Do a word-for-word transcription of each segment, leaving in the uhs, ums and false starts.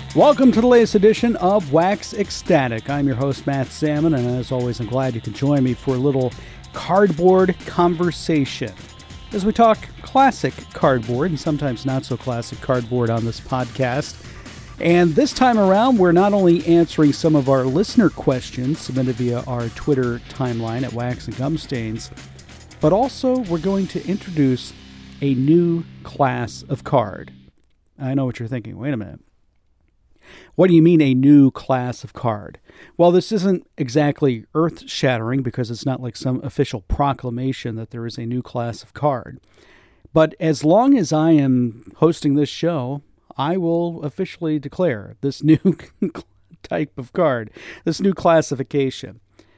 Welcome to the latest edition of Wax Ecstatic. I'm your host, Matt Salmon, and as always, I'm glad you can join me for a little cardboard conversation as we talk classic cardboard and sometimes not so classic cardboard on this podcast. And this time around, we're not only answering some of our listener questions submitted via our Twitter timeline at Wax and Gum Stains, but also we're going to introduce a new class of card. I know what you're thinking. Wait a minute. What do you mean a new class of card? Well, this isn't exactly earth-shattering because it's not like some official proclamation that there is a new class of card. But as long as I am hosting this show, I will officially declare this new type of card, this new classification.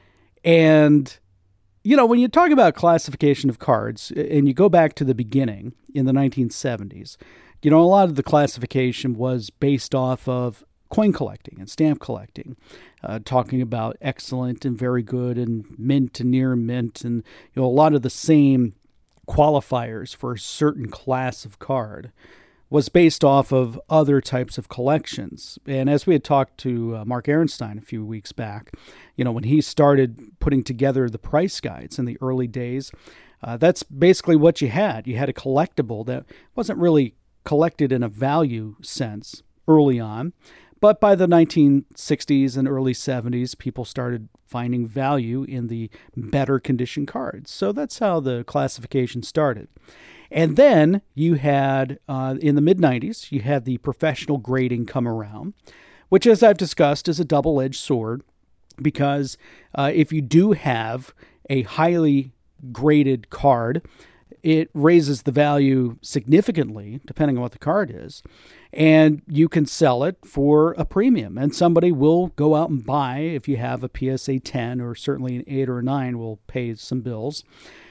And, you know, when you talk about classification of cards, and you go back to the beginning in the nineteen seventies, you know, a lot of the classification was based off of coin collecting and stamp collecting, uh, talking about excellent and very good and mint and near mint, and, you know, a lot of the same qualifiers for a certain class of card was based off of other types of collections. And as we had talked to uh, Mark Ehrenstein a few weeks back, you know, when he started putting together the price guides in the early days, uh, that's basically what you had. You had a collectible that wasn't really collected in a value sense early on, but by the nineteen sixties and early seventies, people started finding value in the better condition cards. So that's how the classification started. And then you had, uh, in the mid nineties, you had the professional grading come around, which, as I've discussed, is a double-edged sword, because uh, if you do have a highly graded card, it raises the value significantly, depending on what the card is, and you can sell it for a premium. And somebody will go out and buy, if you have a P S A ten or certainly an eight or a nine, will pay some bills.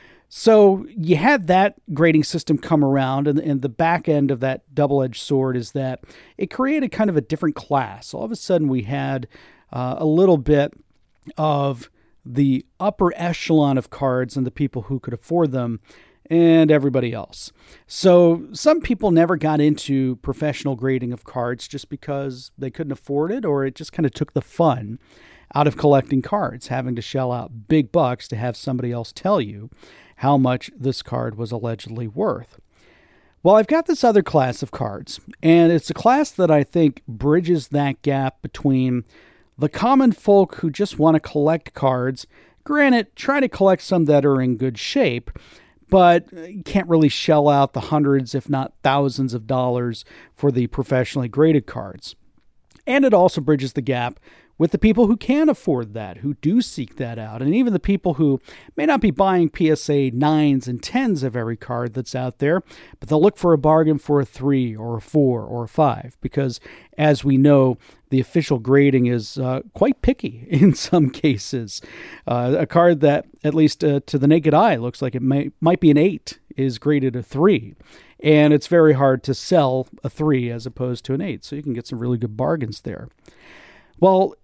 So you had that grading system come around, and, and the back end of that double-edged sword is that it created kind of a different class. All of a sudden we had uh, a little bit of the upper echelon of cards and the people who could afford them, and everybody else. So some people never got into professional grading of cards just because they couldn't afford it, or it just kind of took the fun out of collecting cards, having to shell out big bucks to have somebody else tell you how much this card was allegedly worth. Well, I've got this other class of cards, and it's a class that I think bridges that gap between the common folk who just want to collect cards, granted, try to collect some that are in good shape, but you can't really shell out the hundreds, if not thousands of dollars for the professionally graded cards. And it also bridges the gap with the people who can afford that, who do seek that out, and even the people who may not be buying P S A nines and tens of every card that's out there, but they'll look for a bargain for a three or a four or a five, because as we know, the official grading is uh, quite picky in some cases. Uh, a card that, at least uh, to the naked eye, looks like it may, might be an eight is graded a three. And it's very hard to sell a three as opposed to an eight. So you can get some really good bargains there. Well,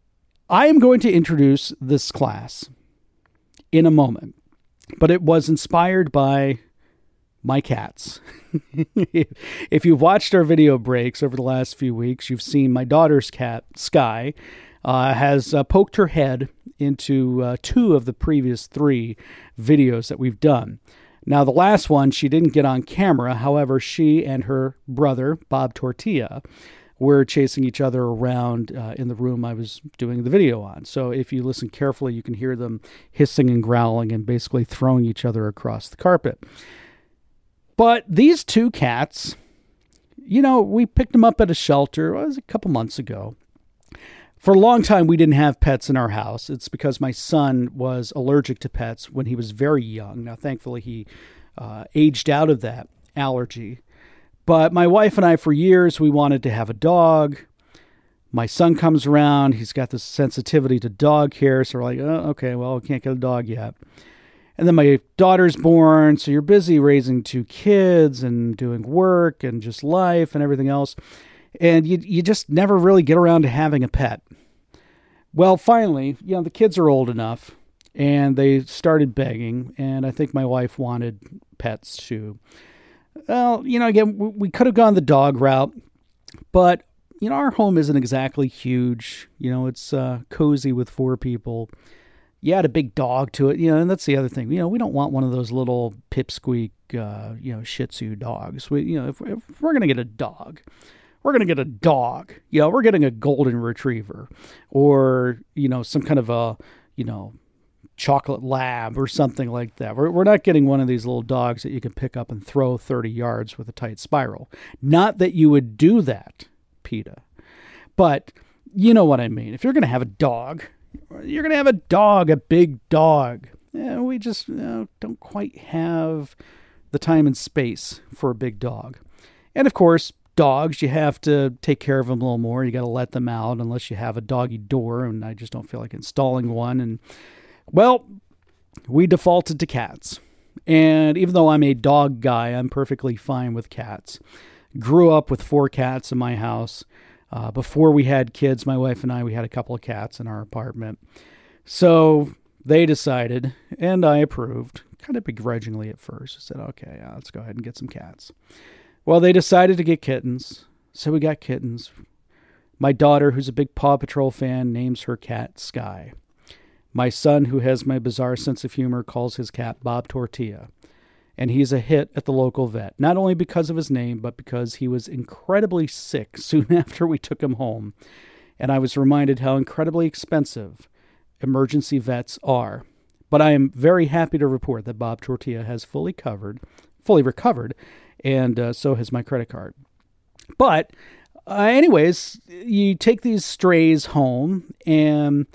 I am going to introduce this class in a moment, but it was inspired by my cats. If you've watched our video breaks over the last few weeks, you've seen my daughter's cat, Sky, uh, has uh, poked her head into uh, two of the previous three videos that we've done. Now, the last one, she didn't get on camera. However, she and her brother, Bob Tortilla, were chasing each other around uh, in the room I was doing the video on. So if you listen carefully, you can hear them hissing and growling and basically throwing each other across the carpet. But these two cats, you know, we picked them up at a shelter, it was a couple months ago. For a long time, we didn't have pets in our house. It's because my son was allergic to pets when he was very young. Now, thankfully, he uh, aged out of that allergy. But my wife and I, for years, we wanted to have a dog. My son comes around. He's got this sensitivity to dog hair. So we're like, oh, okay, well, we can't get a dog yet. And then my daughter's born. So you're busy raising two kids and doing work and just life and everything else. And you you just never really get around to having a pet. Well, finally, you know, the kids are old enough and they started begging. And I think my wife wanted pets too. Well, you know, again, we could have gone the dog route, but, you know, our home isn't exactly huge. You know, it's uh, cozy with four people. You add a big dog to it, you know, and that's the other thing. You know, we don't want one of those little pipsqueak, uh, you know, Shih Tzu dogs. We, you know, if, if we're going to get a dog, we're going to get a dog. You know, we're getting a golden retriever or, you know, some kind of a, you know, chocolate lab or something like that. We're, we're not getting one of these little dogs that you can pick up and throw thirty yards with a tight spiral. Not that you would do that, PETA. But you know what I mean. If you're going to have a dog, you're going to have a dog, a big dog. Yeah, we just you know, don't quite have the time and space for a big dog. And of course, dogs, you have to take care of them a little more. You got to let them out unless you have a doggy door, and I just don't feel like installing one. And well, we defaulted to cats. And even though I'm a dog guy, I'm perfectly fine with cats. Grew up with four cats in my house. Uh, before we had kids, my wife and I, we had a couple of cats in our apartment. So they decided, and I approved, kind of begrudgingly at first. I said, okay, yeah, let's go ahead and get some cats. Well, they decided to get kittens. So we got kittens. My daughter, who's a big Paw Patrol fan, names her cat Sky. My son, who has my bizarre sense of humor, calls his cat Bob Tortilla. And he's a hit at the local vet, not only because of his name, but because he was incredibly sick soon after we took him home. And I was reminded how incredibly expensive emergency vets are. But I am very happy to report that Bob Tortilla has fully covered, fully recovered, and uh, so has my credit card. But uh, anyways, you take these strays home and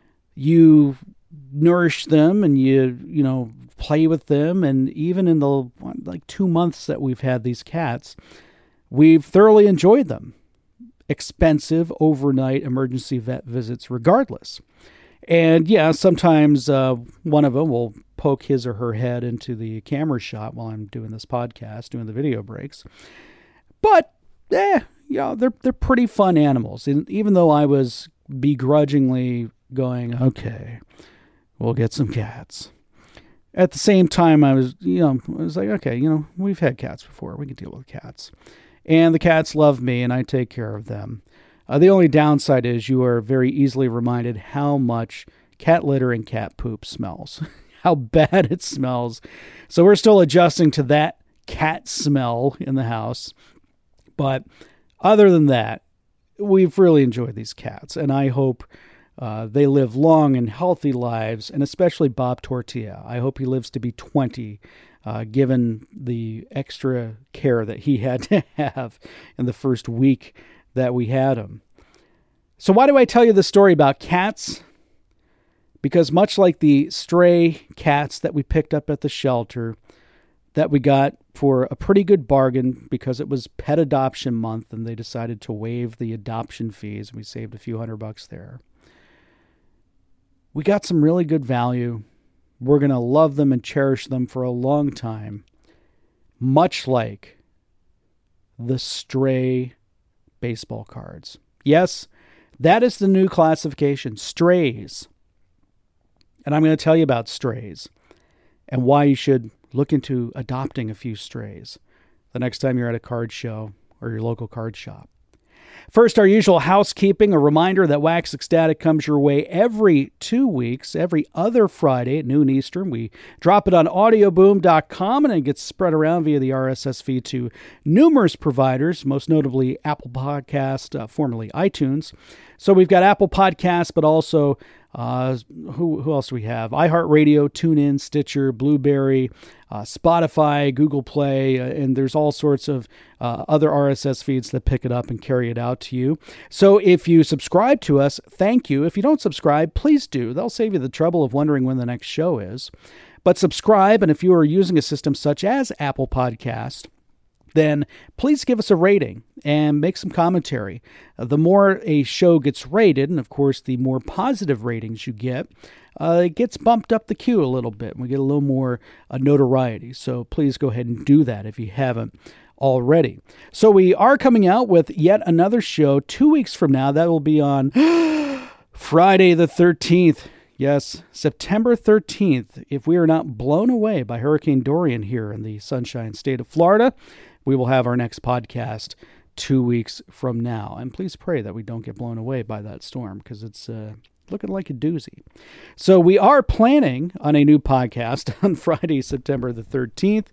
you nourish them and you, you know, play with them. And even in the like two months that we've had these cats, we've thoroughly enjoyed them. Expensive overnight emergency vet visits regardless. And yeah, sometimes uh, one of them will poke his or her head into the camera shot while I'm doing this podcast, doing the video breaks. But, eh, you know, they're, they're pretty fun animals. And even though I was begrudgingly going, okay, we'll get some cats. At the same time, I was, you know, I was like, okay, you know, we've had cats before. We can deal with cats. And the cats love me, and I take care of them. Uh, the only downside is you are very easily reminded how much cat litter and cat poop smells. How bad it smells. So we're still adjusting to that cat smell in the house. But other than that, we've really enjoyed these cats, and I hope Uh, they live long and healthy lives, and especially Bob Tortilla. I hope he lives to be twenty, uh, given the extra care that he had to have in the first week that we had him. So why do I tell you the story about cats? Because much like the stray cats that we picked up at the shelter, that we got for a pretty good bargain because it was pet adoption month and they decided to waive the adoption fees. We saved a few hundred bucks there. We got some really good value. We're going to love them and cherish them for a long time, much like the stray baseball cards. Yes, that is the new classification, strays. And I'm going to tell you about strays and why you should look into adopting a few strays the next time you're at a card show or your local card shop. First, our usual housekeeping, a reminder that Wax Ecstatic comes your way every two weeks, every other Friday at noon Eastern. We drop it on audio boom dot com, and it gets spread around via the R S S feed to numerous providers, most notably Apple Podcast, uh, formerly iTunes. So we've got Apple Podcasts, but also Uh, who who else do we have? iHeartRadio, TuneIn, Stitcher, Blueberry, uh, Spotify, Google Play, uh, and there's all sorts of uh, other R S S feeds that pick it up and carry it out to you. So if you subscribe to us, thank you. If you don't subscribe, please do. They'll save you the trouble of wondering when the next show is. But subscribe, and if you are using a system such as Apple Podcast, then please give us a rating and make some commentary. Uh, the more a show gets rated, and of course the more positive ratings you get, uh, it gets bumped up the queue a little bit, and we get a little more uh, notoriety. So please go ahead and do that if you haven't already. So we are coming out with yet another show two weeks from now. That will be on Friday the thirteenth. Yes, September thirteenth. If we are not blown away by Hurricane Dorian here in the Sunshine State of Florida, we will have our next podcast two weeks from now. And please pray that we don't get blown away by that storm, because it's uh, looking like a doozy. So we are planning on a new podcast on Friday, September the thirteenth.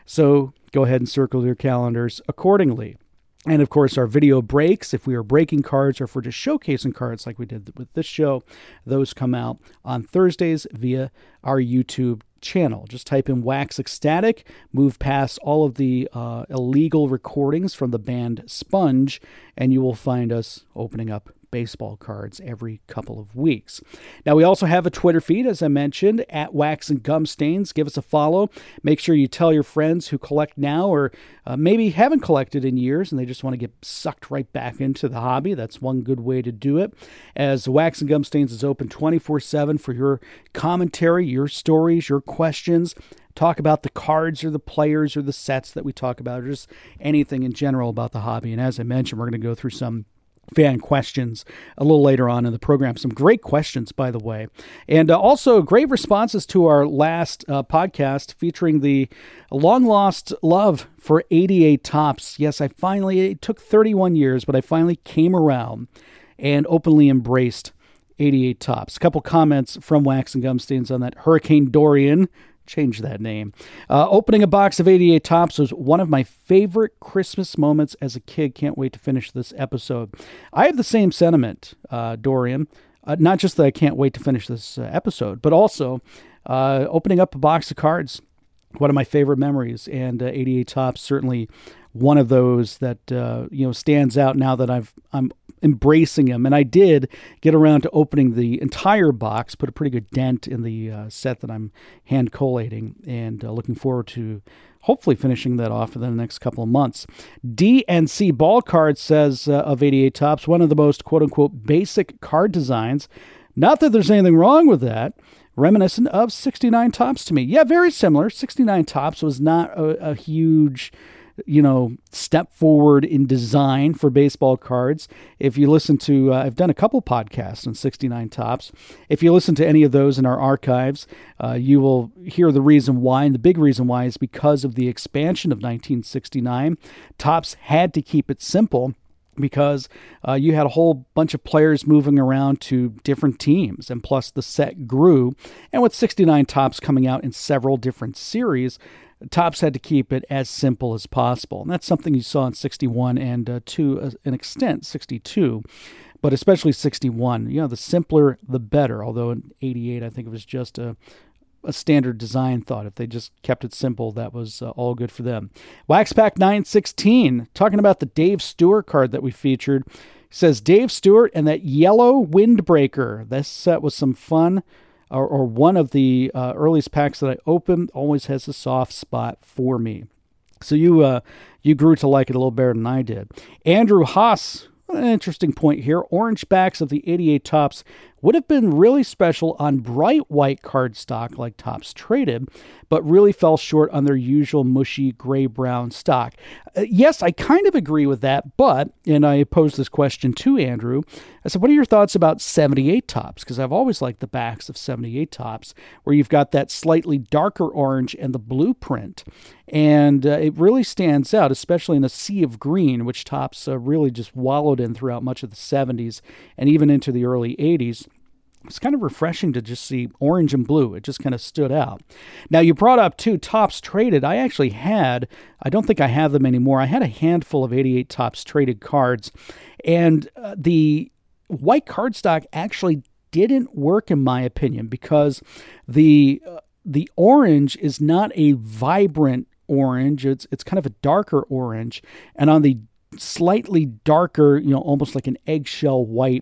So go ahead and circle your calendars accordingly. And of course, our video breaks, if we are breaking cards or if we're just showcasing cards like we did with this show, those come out on Thursdays via our YouTube channel. Just type in Wax Ecstatic, move past all of the uh, illegal recordings from the band Sponge, and you will find us opening up baseball cards every couple of weeks. Now, we also have a Twitter feed, as I mentioned, at Wax and Gum Stains. Give us a follow. Make sure you tell your friends who collect now or uh, maybe haven't collected in years and they just want to get sucked right back into the hobby. That's one good way to do it, as Wax and Gum Stains is open twenty-four seven for your commentary, your stories, your questions. Talk about the cards or the players or the sets that we talk about, or just anything in general about the hobby. And as I mentioned, we're going to go through some fan questions a little later on in the program. Some great questions, by the way. And uh, also great responses to our last uh, podcast featuring the long-lost love for eighty-eight Topps. Yes, I finally, it took thirty-one years, but I finally came around and openly embraced eighty-eight Topps. A couple comments from Wax and Gum Stains on that Hurricane Dorian. Change that name. Uh, opening a box of eighty-eight Topps was one of my favorite Christmas moments as a kid. Can't wait to finish this episode. I have the same sentiment, uh, Dorian. Uh, not just that I can't wait to finish this uh, episode, but also uh, opening up a box of cards. One of my favorite memories, and uh, eighty-eight Topps certainly one of those that uh, you know stands out now that I've I'm embracing them. And I did get around to opening the entire box, put a pretty good dent in the uh, set that I'm hand collating, and uh, looking forward to hopefully finishing that off in the next couple of months. D N C Ball Card says uh, of eighty-eight Topps, one of the most quote-unquote basic card designs. Not that there's anything wrong with that. Reminiscent of sixty-nine Topps to me. Yeah, very similar. sixty-nine Topps was not a, a huge, you know, step forward in design for baseball cards. If you listen to, uh, I've done a couple podcasts on sixty-nine Topps. If you listen to any of those in our archives, uh, you will hear the reason why. And the big reason why is because of the expansion of nineteen sixty-nine. Topps had to keep it simple, because uh, you had a whole bunch of players moving around to different teams, and plus the set grew. And with sixty-nine Topps coming out in several different series, Topps had to keep it as simple as possible. And that's something you saw in sixty-one and uh, to an extent sixty-two, but especially sixty-one. You know, the simpler, the better. Although in eighty-eight, I think it was just a a standard design thought. If they just kept it simple, that was uh, all good for them. Wax Pack nine sixteen, talking about the Dave Stewart card that we featured. It says Dave Stewart and that yellow windbreaker. This set was some fun, or, or one of the uh, earliest packs that I opened. Always has a soft spot for me. So you uh, you grew to like it a little better than I did. Andrew Haas, an interesting point here. Orange backs of the eighty-eight Topps would have been really special on bright white cardstock like Topps traded, but really fell short on their usual mushy gray-brown stock. Uh, yes, I kind of agree with that, but, and I posed this question to Andrew, I said, what are your thoughts about seventy-eight Topps? Because I've always liked the backs of seventy-eight Topps, where you've got that slightly darker orange and the blueprint. And uh, it really stands out, especially in a sea of green, which Topps uh, really just wallowed in throughout much of the seventies and even into the early eighties. It's kind of refreshing to just see orange and blue. It just kind of stood out. Now, you brought up two Topps traded. I actually had, I don't think I have them anymore. I had a handful of eighty-eight Topps traded cards, and uh, the white cardstock actually didn't work, in my opinion, because the uh, the orange is not a vibrant orange. It's it's kind of a darker orange, and on the slightly darker, you know, almost like an eggshell white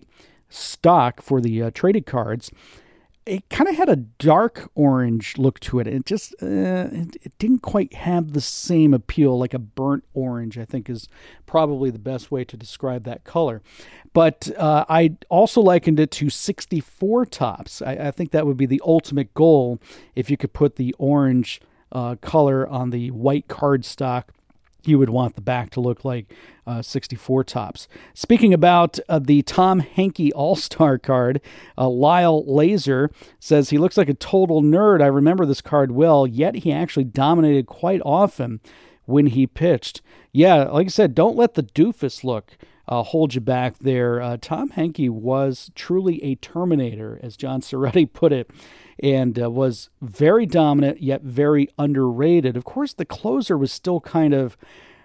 stock for the uh, traded cards, it kind of had a dark orange look to it. It just uh, it, it didn't quite have the same appeal, like a burnt orange, I think is probably the best way to describe that color. But uh, I also likened it to sixty-four Topps. I, I think that would be the ultimate goal if you could put the orange uh, color on the white cardstock. You would want the back to look like uh, sixty-four Topps. Speaking about uh, the Tom Henke All-Star card, uh, Lyle Laser says he looks like a total nerd. I remember this card well, yet he actually dominated quite often when he pitched. Yeah, like I said, don't let the doofus look uh, hold you back there. Uh, Tom Henke was truly a Terminator, as John Ceretti put it, and uh, was very dominant, yet very underrated. Of course, the closer was still kind of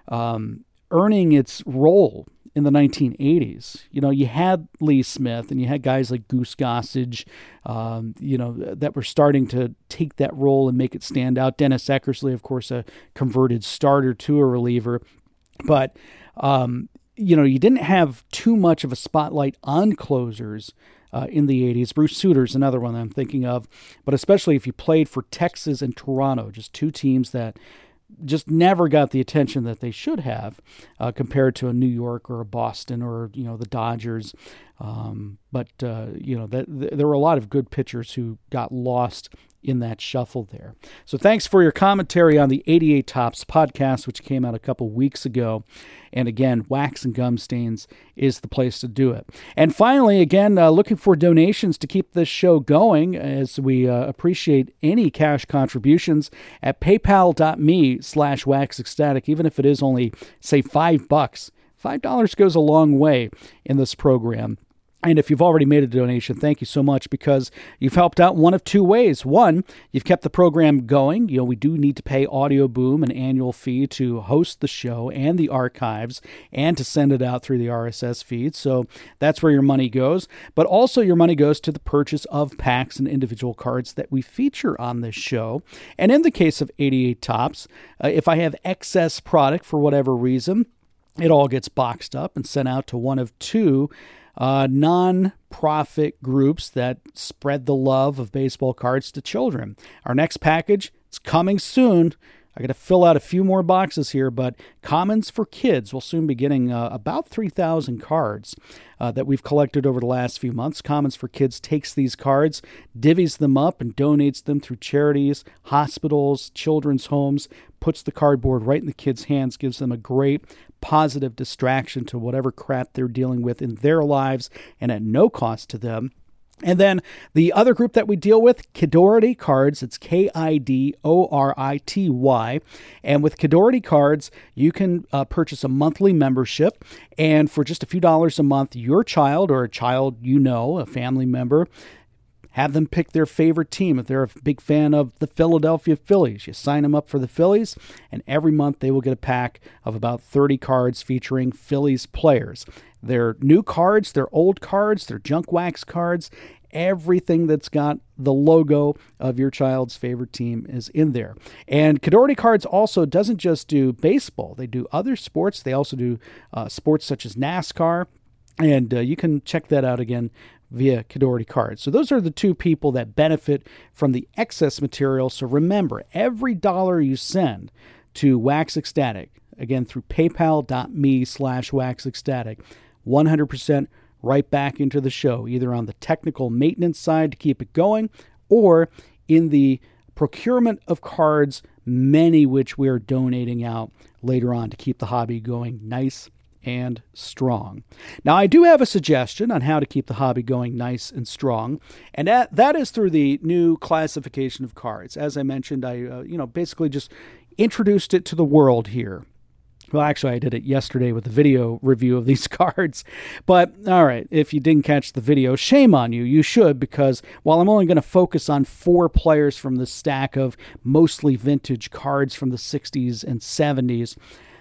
um, earning its role in the nineteen eighties. You know, you had Lee Smith and you had guys like Goose Gossage, um, you know, that were starting to take that role and make it stand out. Dennis Eckersley, of course, a converted starter to a reliever. But, um, you know, you didn't have too much of a spotlight on closers uh, in the eighties. Bruce Suter's another one that I'm thinking of, but especially if you played for Texas and Toronto, just two teams that just never got the attention that they should have uh, compared to a New York or a Boston or, you know, the Dodgers. Um, but, uh, you know, that, th- there were a lot of good pitchers who got lost in that shuffle there. So thanks for your commentary on the eighty-eight Tops podcast, which came out a couple weeks ago. And again, Wax and Gum Stains is the place to do it. And finally, again, uh, looking for donations to keep this show going, as we uh, appreciate any cash contributions at paypal.me slash waxecstatic, even if it is only, say, five bucks. Five dollars goes a long way in this program. And if you've already made a donation, thank you so much, because you've helped out one of two ways. One, you've kept the program going. You know, we do need to pay Audio Boom an annual fee to host the show and the archives and to send it out through the R S S feed. So that's where your money goes. But also your money goes to the purchase of packs and individual cards that we feature on this show. And in the case of eighty-eight Tops, uh, if I have excess product for whatever reason, it all gets boxed up and sent out to one of two Uh, non-profit groups that spread the love of baseball cards to children. Our next package, it's coming soon. I got to fill out a few more boxes here, but Commons for Kids will soon be getting uh, about three thousand cards uh, that we've collected over the last few months. Commons for Kids takes these cards, divvies them up, and donates them through charities, hospitals, children's homes, puts the cardboard right in the kids' hands, gives them a great positive distraction to whatever crap they're dealing with in their lives and at no cost to them. And then the other group that we deal with, Kidority Cards. It's K I D O R I T Y. And with Kidority Cards, you can uh, purchase a monthly membership. And for just a few dollars a month, your child or a child you know, a family member, have them pick their favorite team. If they're a big fan of the Philadelphia Phillies, you sign them up for the Phillies, and every month they will get a pack of about thirty cards featuring Phillies players. They're new cards, they're old cards, they're junk wax cards. Everything that's got the logo of your child's favorite team is in there. And Kidority Cards also doesn't just do baseball. They do other sports. They also do uh, sports such as NASCAR. And uh, you can check that out again via Kidority Cards. So those are the two people that benefit from the excess material. So remember, every dollar you send to Wax Ecstatic, again through paypal.me slash waxecstatic, one hundred percent right back into the show, either on the technical maintenance side to keep it going, or in the procurement of cards, many which we are donating out later on to keep the hobby going nice and strong. Now, I do have a suggestion on how to keep the hobby going nice and strong, and that, that is through the new classification of cards. As I mentioned, I uh, you know basically just introduced it to the world here. Well, actually, I did it yesterday with a video review of these cards. But, all right, if you didn't catch the video, shame on you. You should, because while I'm only going to focus on four players from the stack of mostly vintage cards from the sixties and seventies,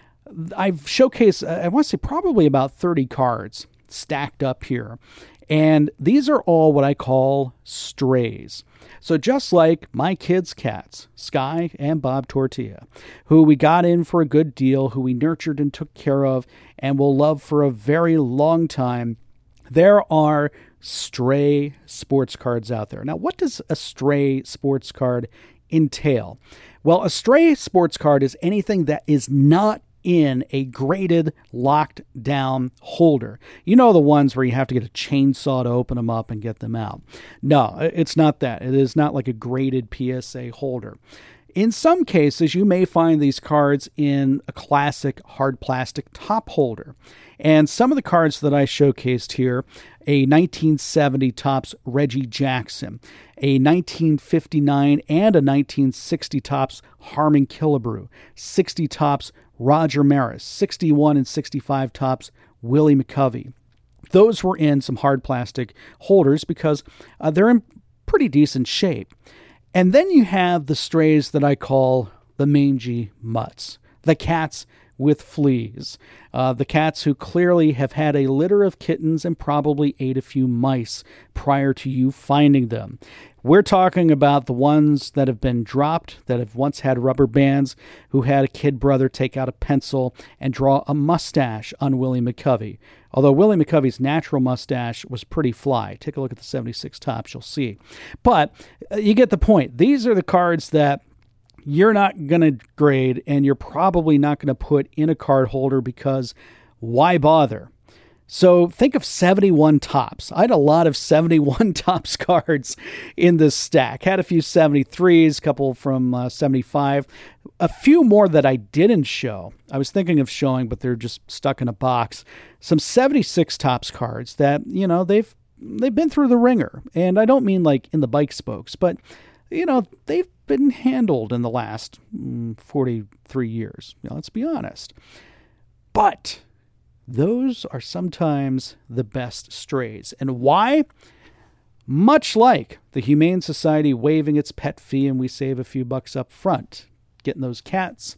I've showcased, I want to say, probably about thirty cards stacked up here. And these are all what I call strays. So just like my kids' cats, Sky and Bob Tortilla, who we got in for a good deal, who we nurtured and took care of, and will love for a very long time, there are stray sports cards out there. Now, what does a stray sports card entail? Well, a stray sports card is anything that is not in a graded, locked down holder. You know, the ones where you have to get a chainsaw to open them up and get them out. No, it's not that. It is not like a graded P S A holder. In some cases, you may find these cards in a classic hard plastic top holder. And some of the cards that I showcased here, a nineteen seventy Topps Reggie Jackson, a nineteen fifty-nine and a nineteen sixty Topps Harmon Killebrew, sixty Topps Roger Maris, sixty-one and sixty-five Topps Willie McCovey. Those were in some hard plastic holders because uh, they're in pretty decent shape. And then you have the strays that I call the mangy mutts, the cats with fleas, uh, the cats who clearly have had a litter of kittens and probably ate a few mice prior to you finding them. We're talking about the ones that have been dropped, that have once had rubber bands, who had a kid brother take out a pencil and draw a mustache on Willie McCovey. Although Willie McCovey's natural mustache was pretty fly. Take a look at the seventy-six Topps, you'll see. But uh, you get the point. These are the cards that you're not going to grade, and you're probably not going to put in a card holder because why bother? So think of seventy-one Topps. I had a lot of seventy-one Topps cards in this stack. Had a few seventy-threes, a couple from uh, seventy-five. A few more that I didn't show. I was thinking of showing, but they're just stuck in a box. Some seventy-six Topps cards that, you know, they've they've been through the ringer. And I don't mean like in the bike spokes, but, you know, they've been handled in the last mm, forty-three years. You know, let's be honest. But those are sometimes the best strays. And why? Much like the Humane Society waiving its pet fee and we save a few bucks up front getting those cats,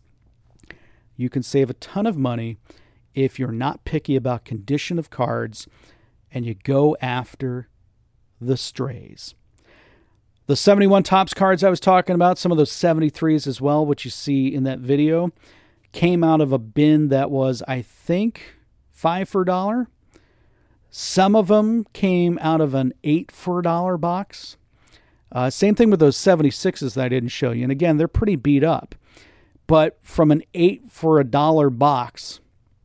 you can save a ton of money if you're not picky about condition of cards and you go after the strays. The seventy-one Topps cards I was talking about, some of those seventy-threes as well, which you see in that video, came out of a bin that was, I think, five for a dollar. Some of them came out of an eight for a dollar box. Uh, same thing with those seventy-sixes that I didn't show you. And again, they're pretty beat up. But from an eight for a dollar box,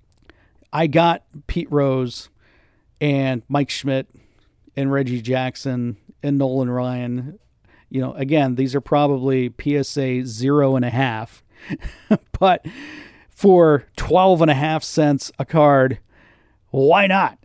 I got Pete Rose and Mike Schmidt and Reggie Jackson and Nolan Ryan. You know, again, these are probably P S A zero and a half. But for twelve and a half cents a card, why not?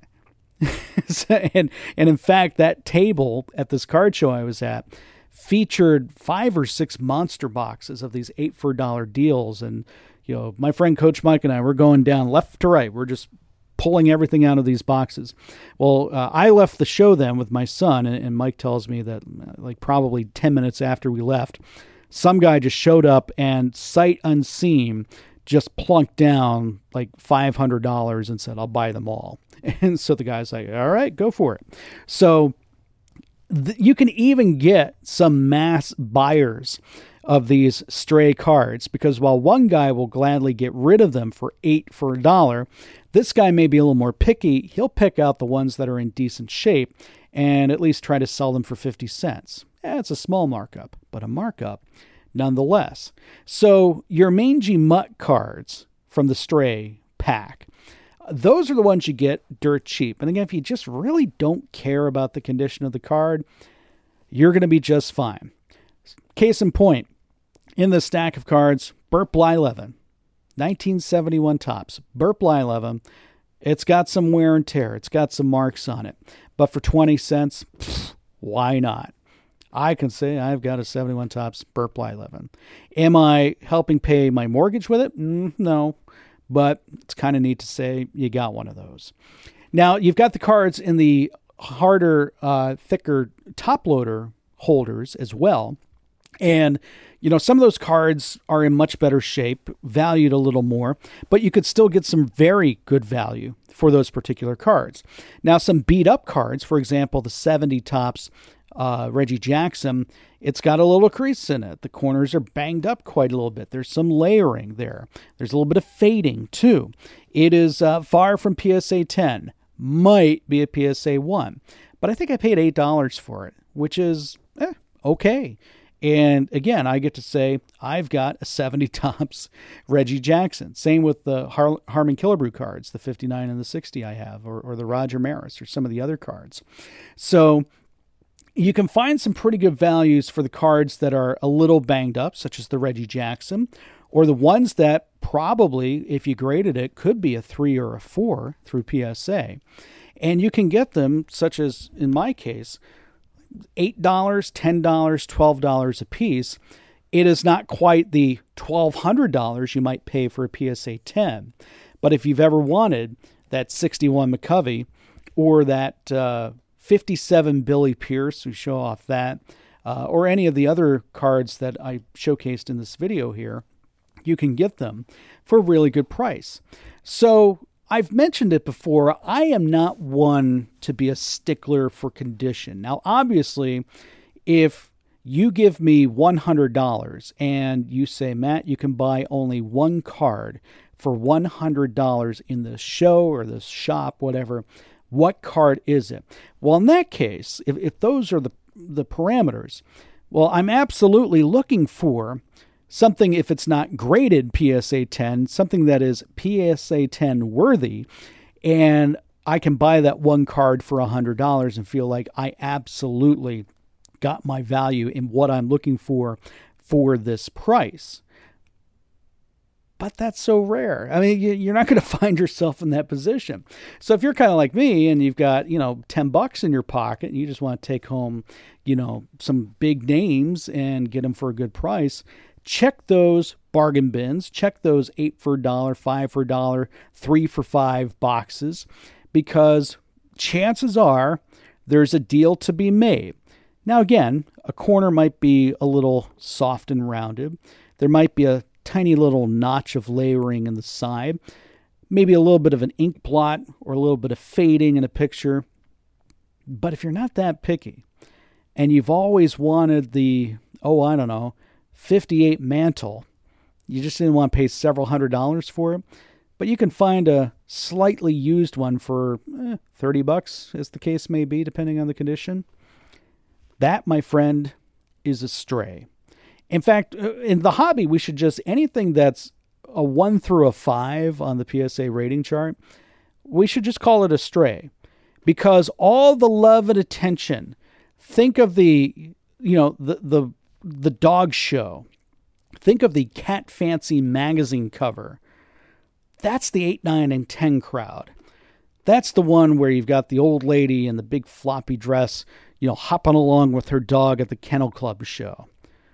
and, and in fact, that table at this card show I was at featured five or six monster boxes of these eight for a dollar deals. And, you know, my friend Coach Mike and I, we're going down left to right. We're just pulling everything out of these boxes. Well, uh, I left the show then with my son, and, and Mike tells me that uh, like probably ten minutes after we left, some guy just showed up and sight unseen just plunked down like five hundred dollars and said, I'll buy them all. And so the guy's like, all right, go for it. So th- you can even get some mass buyers of these stray cards, because while one guy will gladly get rid of them for eight for a dollar, this guy may be a little more picky. He'll pick out the ones that are in decent shape and at least try to sell them for fifty cents. Eh, it's a small markup, but a markup nonetheless. So your mangy mutt cards from the stray pack, those are the ones you get dirt cheap. And again, if you just really don't care about the condition of the card, you're going to be just fine. Case in point, in this stack of cards, Burt Blyleven, nineteen seventy-one Topps. Burt Blyleven, it's got some wear and tear. It's got some marks on it. But for twenty cents, pff, why not? I can say I've got a seventy-one Topps Burt Blyleven. Am I helping pay my mortgage with it? Mm, no. But it's kind of neat to say you got one of those. Now, you've got the cards in the harder, uh, thicker top loader holders as well. And, you know, some of those cards are in much better shape, valued a little more, but you could still get some very good value for those particular cards. Now, some beat up cards, for example, the seventy Topps uh, Reggie Jackson, it's got a little crease in it. The corners are banged up quite a little bit. There's some layering there. There's a little bit of fading too. It is uh, far from P S A ten, might be a P S A one, but I think I paid eight dollars for it, which is eh, okay. And again, I get to say I've got a seventy Topps Reggie Jackson. Same with the Har- Harmon Killebrew cards, the fifty-nine and the sixty I have, or, or the Roger Maris, or some of the other cards. So you can find some pretty good values for the cards that are a little banged up, such as the Reggie Jackson, or the ones that probably, if you graded it, could be a three or a four through P S A. And you can get them, such as in my case, eight dollars, ten dollars, twelve dollars a piece. It is not quite the twelve hundred dollars you might pay for a P S A ten. But if you've ever wanted that sixty-one McCovey or that uh, fifty-seven Billy Pierce, we show off that, uh, or any of the other cards that I showcased in this video here, you can get them for a really good price. So I've mentioned it before, I am not one to be a stickler for condition. Now, obviously, if you give me one hundred dollars and you say, Matt, you can buy only one card for one hundred dollars in the show or the shop, whatever, what card is it? Well, in that case, if, if those are the, the parameters, well, I'm absolutely looking for something, if it's not graded P S A ten, something that is P S A ten worthy, and I can buy that one card for one hundred dollars and feel like I absolutely got my value in what I'm looking for for this price. But that's so rare. I mean, you're not going to find yourself in that position. So if you're kind of like me and you've got, you know, ten bucks in your pocket and you just want to take home, you know, some big names and get them for a good price, check those bargain bins, check those eight for a dollar, five for a dollar, three for five boxes, because chances are there's a deal to be made. Now, again, a corner might be a little soft and rounded. There might be a tiny little notch of layering in the side, maybe a little bit of an ink blot or a little bit of fading in a picture. But if you're not that picky and you've always wanted the, oh, I don't know, fifty-eight mantle, you just didn't want to pay several hundred dollars for it, but you can find a slightly used one for eh, thirty bucks, as the case may be, depending on the condition. That, my friend, is a stray. In fact, in the hobby, we should just, anything that's a one through a five on the P S A rating chart, we should just call it a stray, because all the love and attention, think of the, you know, the, the, the dog show, think of the Cat Fancy magazine cover. That's the eight, nine, and ten crowd. That's the one where you've got the old lady in the big floppy dress, you know, hopping along with her dog at the Kennel Club show.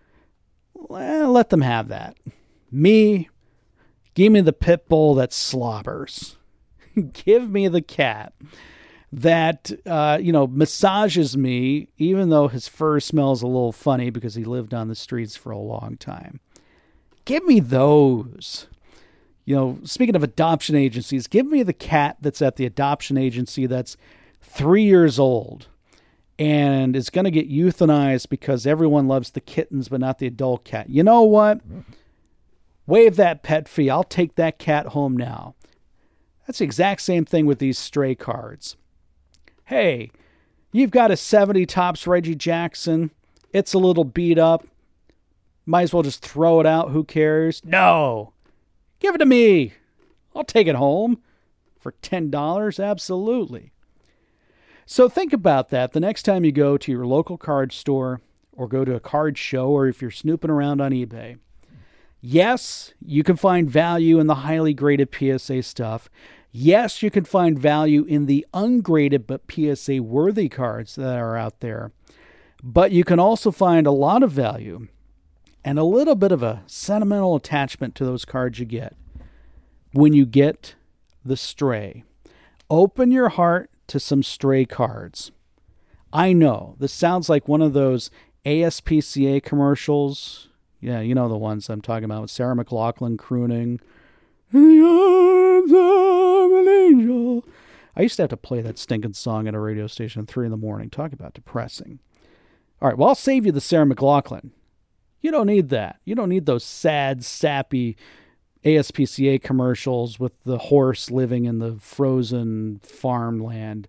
Well, let them have that. Me, give me the pit bull that slobbers. Give me the cat that, uh, you know, massages me, even though his fur smells a little funny because he lived on the streets for a long time. Give me those. You know, speaking of adoption agencies, give me the cat that's at the adoption agency that's three years old and is going to get euthanized because everyone loves the kittens but not the adult cat. You know what? Waive that pet fee. I'll take that cat home now. That's the exact same thing with these stray cards. Hey, you've got a seventy Topps Reggie Jackson. It's a little beat up. Might as well just throw it out. Who cares? No. Give it to me. I'll take it home for ten dollars. Absolutely. So think about that the next time you go to your local card store or go to a card show, or if you're snooping around on eBay. Yes, you can find value in the highly graded P S A stuff. Yes, you can find value in the ungraded but P S A worthy cards that are out there. But you can also find a lot of value and a little bit of a sentimental attachment to those cards you get when you get the stray. Open your heart to some stray cards. I know this sounds like one of those A S P C A commercials. Yeah, you know the ones I'm talking about with Sarah McLachlan crooning, "In the arms of an angel." I used to have to play that stinking song at a radio station at three in the morning. Talk about depressing. All right, well, I'll save you the Sarah McLachlan. You don't need that. You don't need those sad, sappy A S P C A commercials with the horse living in the frozen farmland.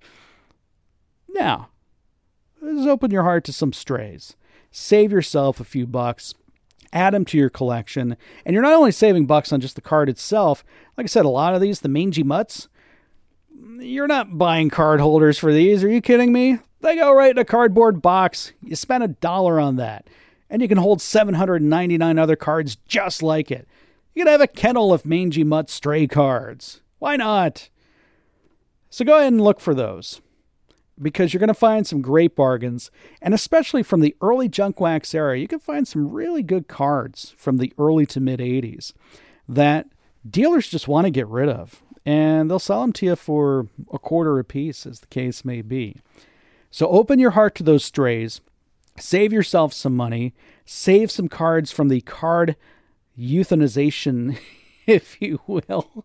Now, just open your heart to some strays. Save yourself a few bucks. Add them to your collection. And you're not only saving bucks on just the card itself. Like I said, a lot of these, the mangy mutts, you're not buying card holders for these. Are you kidding me? They go right in a cardboard box. You spend a dollar on that. And you can hold seven hundred ninety-nine other cards just like it. You can have a kennel of Mangy Mutt stray cards. Why not? So go ahead and look for those, because you're going to find some great bargains, and especially from the early Junk Wax era, you can find some really good cards from the early to mid eighties that dealers just want to get rid of, and they'll sell them to you for a quarter a piece, as the case may be. So open your heart to those strays, save yourself some money, save some cards from the card euthanization, if you will.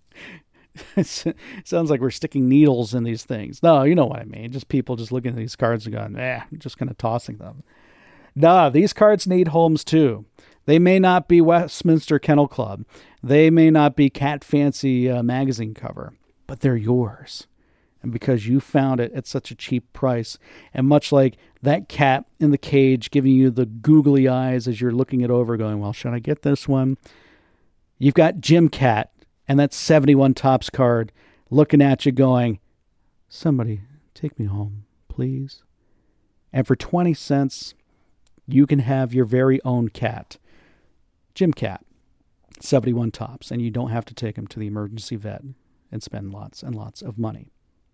It sounds like we're sticking needles in these things. No, you know what I mean. Just people just looking at these cards and going, eh, I'm just kind of tossing them. Nah, these cards need homes too. They may not be Westminster Kennel Club. They may not be Cat Fancy uh, magazine cover, but they're yours. And because you found it at such a cheap price, and much like that cat in the cage giving you the googly eyes as you're looking it over going, well, should I get this one? You've got Jim Cat and that seventy-one Topps card looking at you going, somebody take me home, please. And for twenty cents, you can have your very own cat. Jim Cat, seventy-one Topps, and you don't have to take him to the emergency vet and spend lots and lots of money.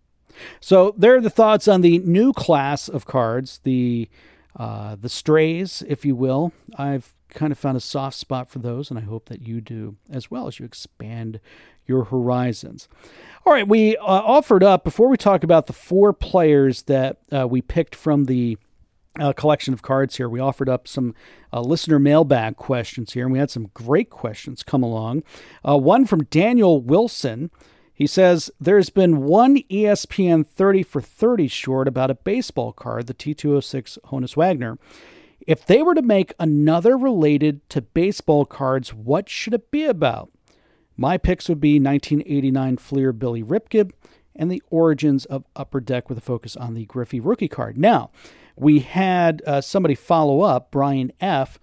So there are the thoughts on the new class of cards, the uh, the strays, if you will. I've kind of found a soft spot for those, and I hope that you do as well as you expand your horizons. All right, we uh, offered up, before we talk about the four players that uh, we picked from the uh, collection of cards here, we offered up some uh, listener mailbag questions here, and we had some great questions come along. Uh, one from Daniel Wilson. He says, there's been one E S P N thirty for thirty short about a baseball card, the T two oh six Honus Wagner. If they were to make another related to baseball cards, what should it be about? My picks would be nineteen eighty-nine Fleer Billy Ripken and the origins of Upper Deck with a focus on the Griffey rookie card. Now, we had uh, somebody follow up, Brian F.,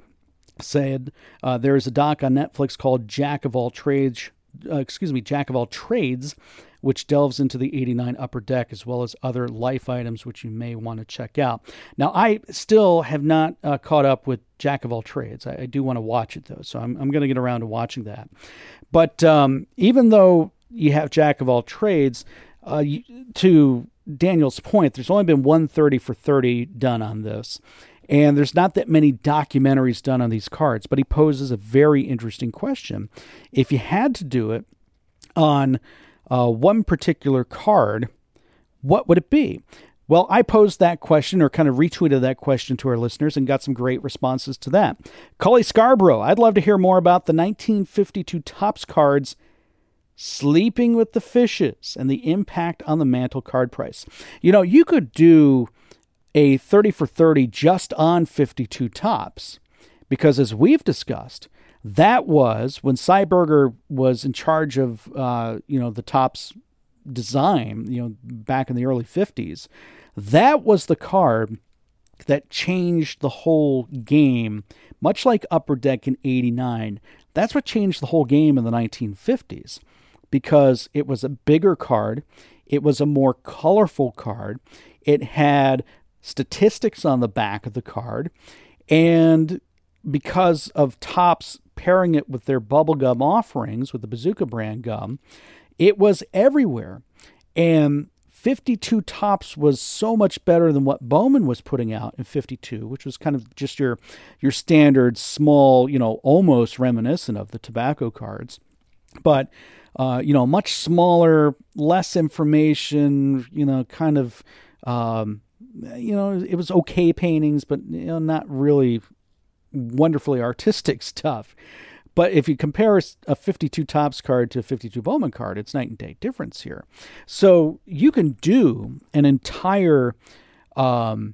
said uh, there is a doc on Netflix called Jack of All Trades, uh, excuse me, Jack of All Trades, which delves into the eighty-nine Upper Deck as well as other life items, which you may want to check out. Now, I still have not uh, caught up with Jack of All Trades. I, I do want to watch it, though, so I'm, I'm going to get around to watching that. But um, even though you have Jack of All Trades, uh, you, to Daniel's point, there's only been one thirty for thirty done on this. And there's not that many documentaries done on these cards, but he poses a very interesting question. If you had to do it on uh, one particular card, what would it be? Well, I posed that question, or kind of retweeted that question to our listeners, and got some great responses to that. Cully Scarborough, I'd love to hear more about the nineteen fifty-two Topps cards Sleeping with the Fishes and the impact on the Mantle card price. You know, you could do a thirty for thirty just on fifty-two Topps, because as we've discussed, that was when Cy Berger was in charge of, uh, you know, the Topps design, you know, back in the early fifties. That was the card that changed the whole game, much like Upper Deck in eighty-nine. That's what changed the whole game in the nineteen fifties, because it was a bigger card. It was a more colorful card. It had statistics on the back of the card, and because of Topps pairing it with their bubblegum offerings with the Bazooka brand gum, it was everywhere. And fifty-two Topps was so much better than what Bowman was putting out in fifty-two, which was kind of just your your standard small, you know, almost reminiscent of the tobacco cards, but uh, you know, much smaller, less information, you know, kind of um, you know, it was okay paintings, but you know, not really wonderfully artistic stuff. But if you compare a fifty-two Topps card to a fifty-two Bowman card, it's night and day difference here. So you can do an entire um,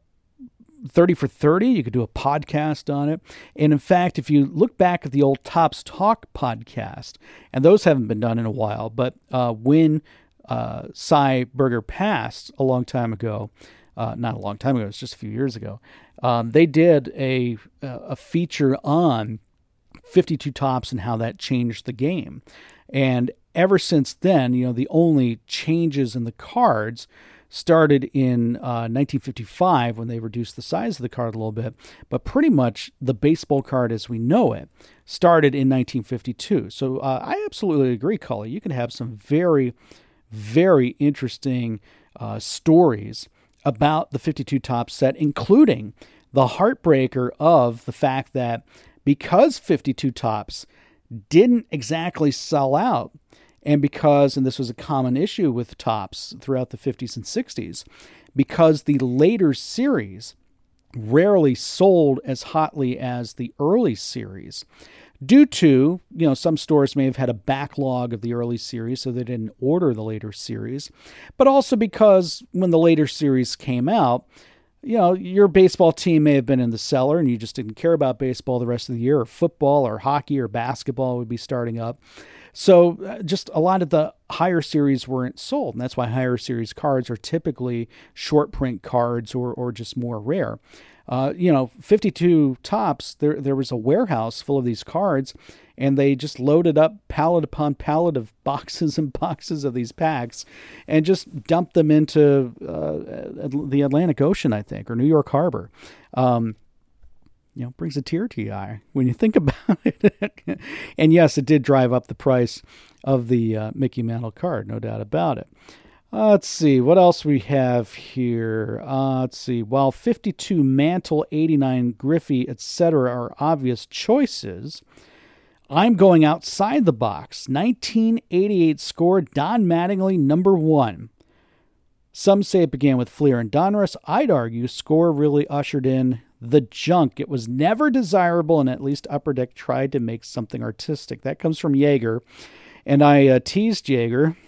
thirty for thirty. You could do a podcast on it. And in fact, if you look back at the old Topps Talk podcast, and those haven't been done in a while, but uh, when uh, Cy Berger passed a long time ago, uh, not a long time ago, it was just a few years ago, um, they did a, a feature on fifty-two Topps and how that changed the game. And ever since then, you know, the only changes in the cards started in uh, nineteen fifty-five when they reduced the size of the card a little bit, but pretty much the baseball card as we know it started in nineteen fifty-two. So uh, I absolutely agree, Cully. You can have some very, very interesting uh, stories about the fifty-two Topps set, including the heartbreaker of the fact that because fifty-two Topps didn't exactly sell out, and because, and this was a common issue with Topps throughout the fifties and sixties, because the later series rarely sold as hotly as the early series, due to, you know, some stores may have had a backlog of the early series, so they didn't order the later series, but also because when the later series came out, you know, your baseball team may have been in the cellar and you just didn't care about baseball the rest of the year, or football or hockey or basketball would be starting up. So uh, just a lot of the higher series weren't sold. And that's why higher series cards are typically short print cards or or just more rare. Uh, you know, fifty-two Topps, there there was a warehouse full of these cards, and they just loaded up pallet upon pallet of boxes and boxes of these packs and just dumped them into uh, the Atlantic Ocean, I think, or New York Harbor. Um, you know, brings a tear to your eye when you think about it. And yes, it did drive up the price of the uh, Mickey Mantle card, no doubt about it. Uh, let's see, what else we have here? Uh, let's see, while fifty-two Mantle, eighty-nine Griffey, et cetera are obvious choices, I'm going outside the box. nineteen eighty-eight score, Don Mattingly, number one. Some say it began with Fleer and Donruss. I'd argue score really ushered in the junk. It was never desirable, and at least Upper Deck tried to make something artistic. That comes from Yeager, and I uh, teased Yeager.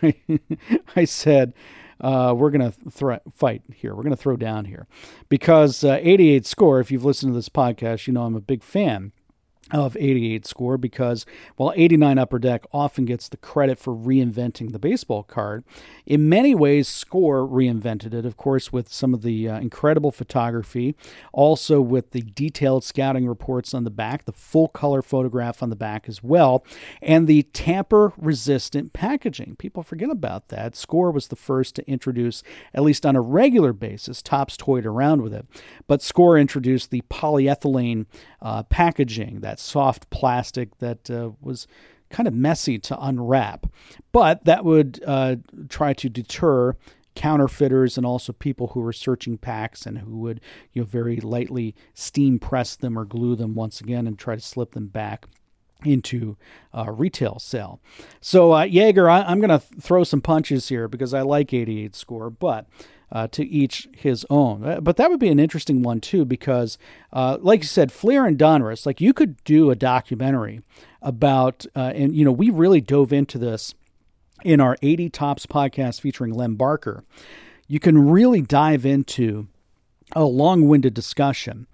I said, uh, we're going to thro- fight here. We're going to throw down here. Because uh, eighty-eight score, if you've listened to this podcast, you know I'm a big fan of eighty-eight score, because while eighty-nine Upper Deck often gets the credit for reinventing the baseball card, in many ways score reinvented it, of course, with some of the uh, incredible photography, also with the detailed scouting reports on the back, the full color photograph on the back as well, and the tamper resistant packaging. People forget about that. Score was the first to introduce, at least on a regular basis, Topps toyed around with it, but Score introduced the polyethylene uh, packaging, that soft plastic that uh, was kind of messy to unwrap. But that would uh, try to deter counterfeiters and also people who were searching packs and who would, you know, very lightly steam press them or glue them once again and try to slip them back into uh, retail sale. So uh, Yeager, I, I'm going to throw some punches here because I like eighty-eight score, but Uh, to each his own. Uh, but that would be an interesting one, too, because, uh, like you said, Fleer and Donruss, like you could do a documentary about, uh, and, you know, we really dove into this in our eighty Topps podcast featuring Lem Barker. You can really dive into a long-winded discussion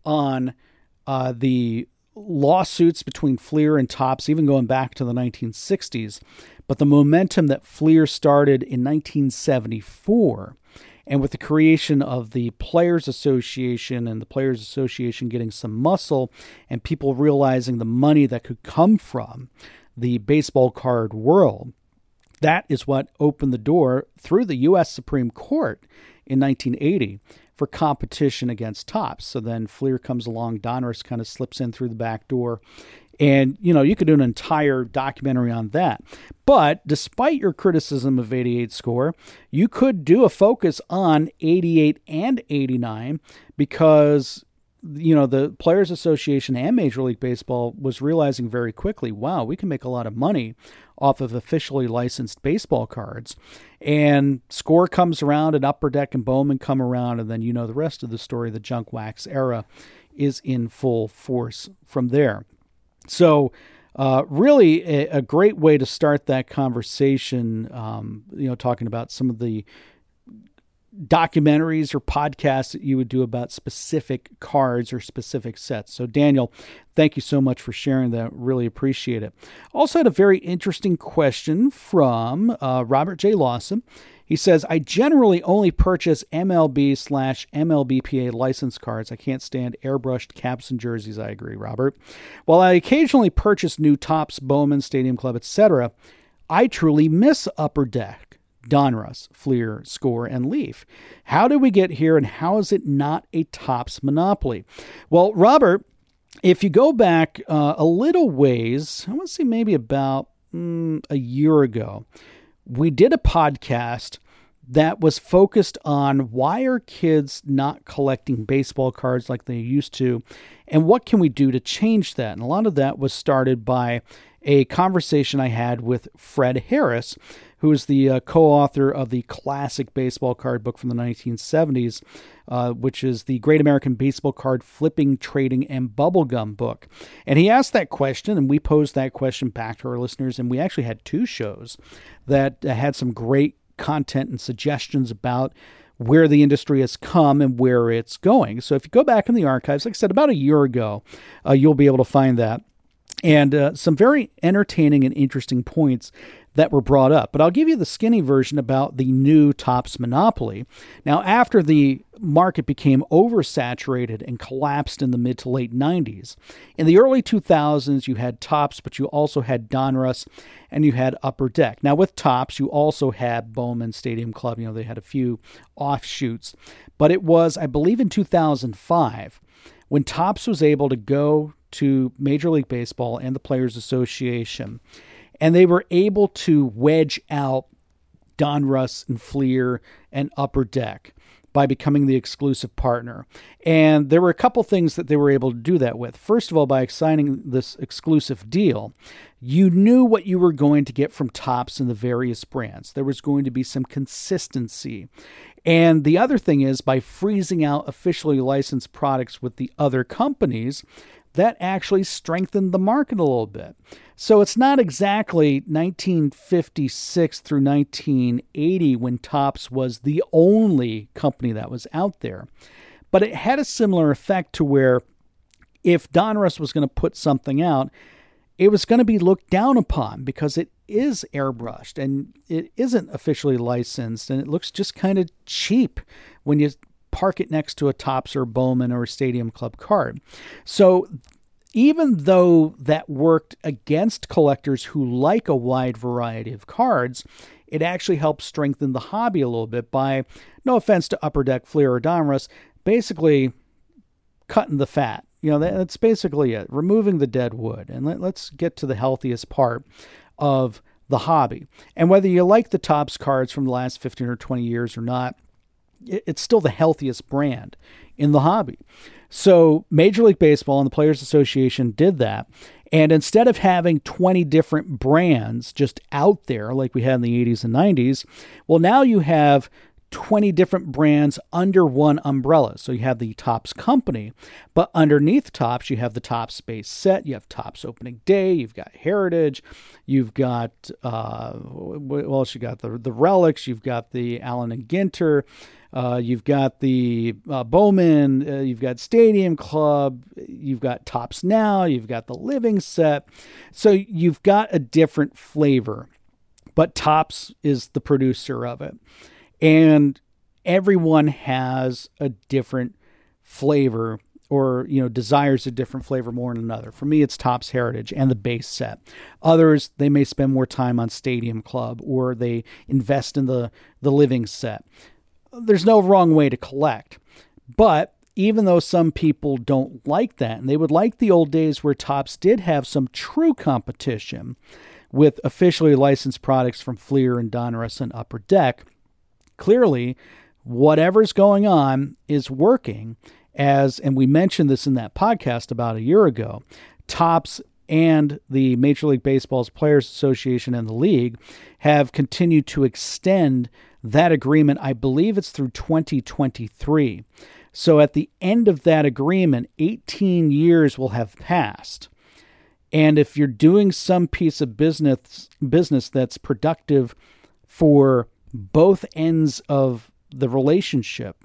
on uh, the lawsuits between Fleer and Topps, even going back to the nineteen sixties, but the momentum that Fleer started in nineteen seventy-four, and with the creation of the Players Association and the Players Association getting some muscle and people realizing the money that could come from the baseball card world, that is what opened the door through the U S Supreme Court in nineteen eighty for competition against Topps. So then Fleer comes along, Donruss kind of slips in through the back door. And, you know, you could do an entire documentary on that. But despite your criticism of eighty-eight score, you could do a focus on eighty-eight and eighty-nine because, you know, the Players Association and Major League Baseball was realizing very quickly, wow, we can make a lot of money off of officially licensed baseball cards. And Score comes around, and Upper Deck and Bowman come around, and then you know the rest of the story. The junk wax era is in full force from there. So uh, really a, a great way to start that conversation, um, you know, talking about some of the documentaries or podcasts that you would do about specific cards or specific sets. So Daniel, thank you so much for sharing that. Really appreciate it. Also had a very interesting question from uh, Robert J. Lawson. He says, I generally only purchase M L B slash M L B P A license cards. I can't stand airbrushed caps and jerseys. I agree, Robert. While I occasionally purchase new Topps, Bowman, Stadium Club, et cetera, I truly miss Upper Deck. Donruss, Fleer, Score, and Leaf. How did we get here, and how is it not a Topps monopoly? Well, Robert, if you go back uh, a little ways, I want to say maybe about mm, a year ago, we did a podcast that was focused on why are kids not collecting baseball cards like they used to, and what can we do to change that? And a lot of that was started by a conversation I had with Fred Harris, who is the uh, co-author of the classic baseball card book from the nineteen seventies, uh, which is the Great American Baseball Card Flipping, Trading, and Bubblegum book. And he asked that question, and we posed that question back to our listeners, and we actually had two shows that uh, had some great content and suggestions about where the industry has come and where it's going. So if you go back in the archives, like I said, about a year ago, uh, you'll be able to find that. And uh, some very entertaining and interesting points that were brought up. But I'll give you the skinny version about the new Topps monopoly. Now, after the market became oversaturated and collapsed in the mid to late nineties, in the early two thousands, you had Topps, but you also had Donruss, and you had Upper Deck. Now, with Topps, you also had Bowman Stadium Club. You know, they had a few offshoots. But it was, I believe, in two thousand five, when Topps was able to go to Major League Baseball and the Players Association, and they were able to wedge out Donruss and Fleer and Upper Deck by becoming the exclusive partner. And there were a couple things that they were able to do that with. First of all, by signing this exclusive deal, you knew what you were going to get from Topps and the various brands. There was going to be some consistency. And the other thing is, by freezing out officially licensed products with the other companies, that actually strengthened the market a little bit. So it's not exactly nineteen fifty-six through nineteen eighty when Topps was the only company that was out there. But it had a similar effect to where if Donruss was going to put something out, it was going to be looked down upon because it is airbrushed and it isn't officially licensed, and it looks just kind of cheap when you park it next to a Topps or Bowman or a Stadium Club card. So even though that worked against collectors who like a wide variety of cards, it actually helped strengthen the hobby a little bit by, no offense to Upper Deck, Fleer, or Donruss, basically cutting the fat. You know, that's basically it, removing the dead wood. And let, let's get to the healthiest part of the hobby. And whether you like the Topps cards from the last fifteen or twenty years or not, it's still the healthiest brand in the hobby. So Major League Baseball and the Players Association did that. And instead of having twenty different brands just out there like we had in the eighties and nineties, well, now you have twenty different brands under one umbrella. So you have the Topps company, but underneath Topps, you have the Topps base set, you have Topps opening day, you've got Heritage, you've got, uh, what else you got? The, the Relics, you've got the Allen and Ginter, uh, you've got the uh, Bowman, uh, you've got Stadium Club, you've got Topps Now, you've got the Living Set. So you've got a different flavor, but Topps is the producer of it. And everyone has a different flavor, or, you know, desires a different flavor more than another. For me, it's Topps Heritage and the base set. Others, they may spend more time on Stadium Club, or they invest in the, the Living Set. There's no wrong way to collect. But even though some people don't like that, and they would like the old days where Topps did have some true competition with officially licensed products from Fleer and Donruss and Upper Deck, clearly, whatever's going on is working, as, and we mentioned this in that podcast about a year ago, Topps and the Major League Baseball's Players Association and the league have continued to extend that agreement. I believe it's through twenty twenty-three. So at the end of that agreement, eighteen years will have passed. And if you're doing some piece of business business that's productive for both ends of the relationship,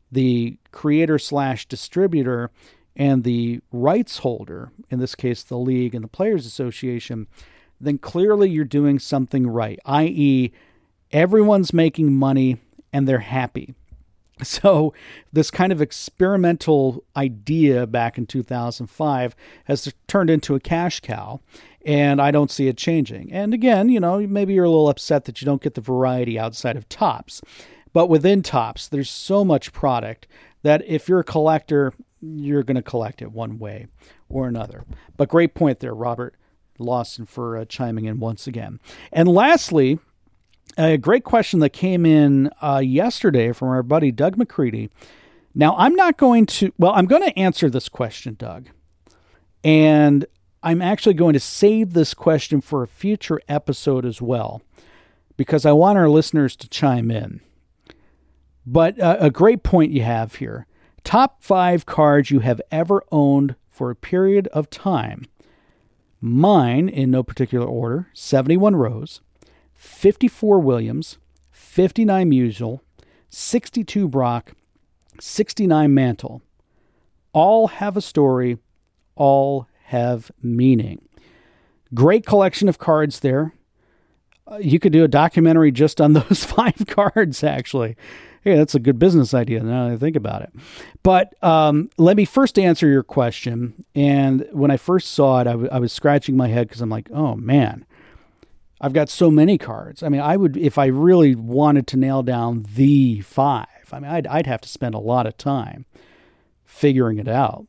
the creator slash distributor and the rights holder, in this case, the league and the Players Association, then clearly you're doing something right, that is everyone's making money and they're happy. So this kind of experimental idea back in two thousand five has turned into a cash cow. And I don't see it changing. And again, you know, maybe you're a little upset that you don't get the variety outside of Topps. But within Topps, there's so much product that if you're a collector, you're going to collect it one way or another. But great point there, Robert Lawson, for uh, chiming in once again. And lastly, a great question that came in uh, yesterday from our buddy Doug McCready. Now, I'm not going to, well, I'm going to answer this question, Doug. And I'm actually going to save this question for a future episode as well, because I want our listeners to chime in. But uh, a great point you have here. Top five cards you have ever owned for a period of time. Mine, in no particular order, seventy-one Rose, fifty-four Williams, fifty-nine Musial, sixty-two Brock, sixty-nine Mantle. All have a story, all have meaning. Great collection of cards there. Uh, you could do a documentary just on those five cards, actually. Hey, that's a good business idea now that I think about it. But um, let me first answer your question. And when I first saw it, I, w- I was scratching my head because I'm like, oh, man, I've got so many cards. I mean, I would, if I really wanted to nail down the five, I mean, I'd, I'd have to spend a lot of time figuring it out.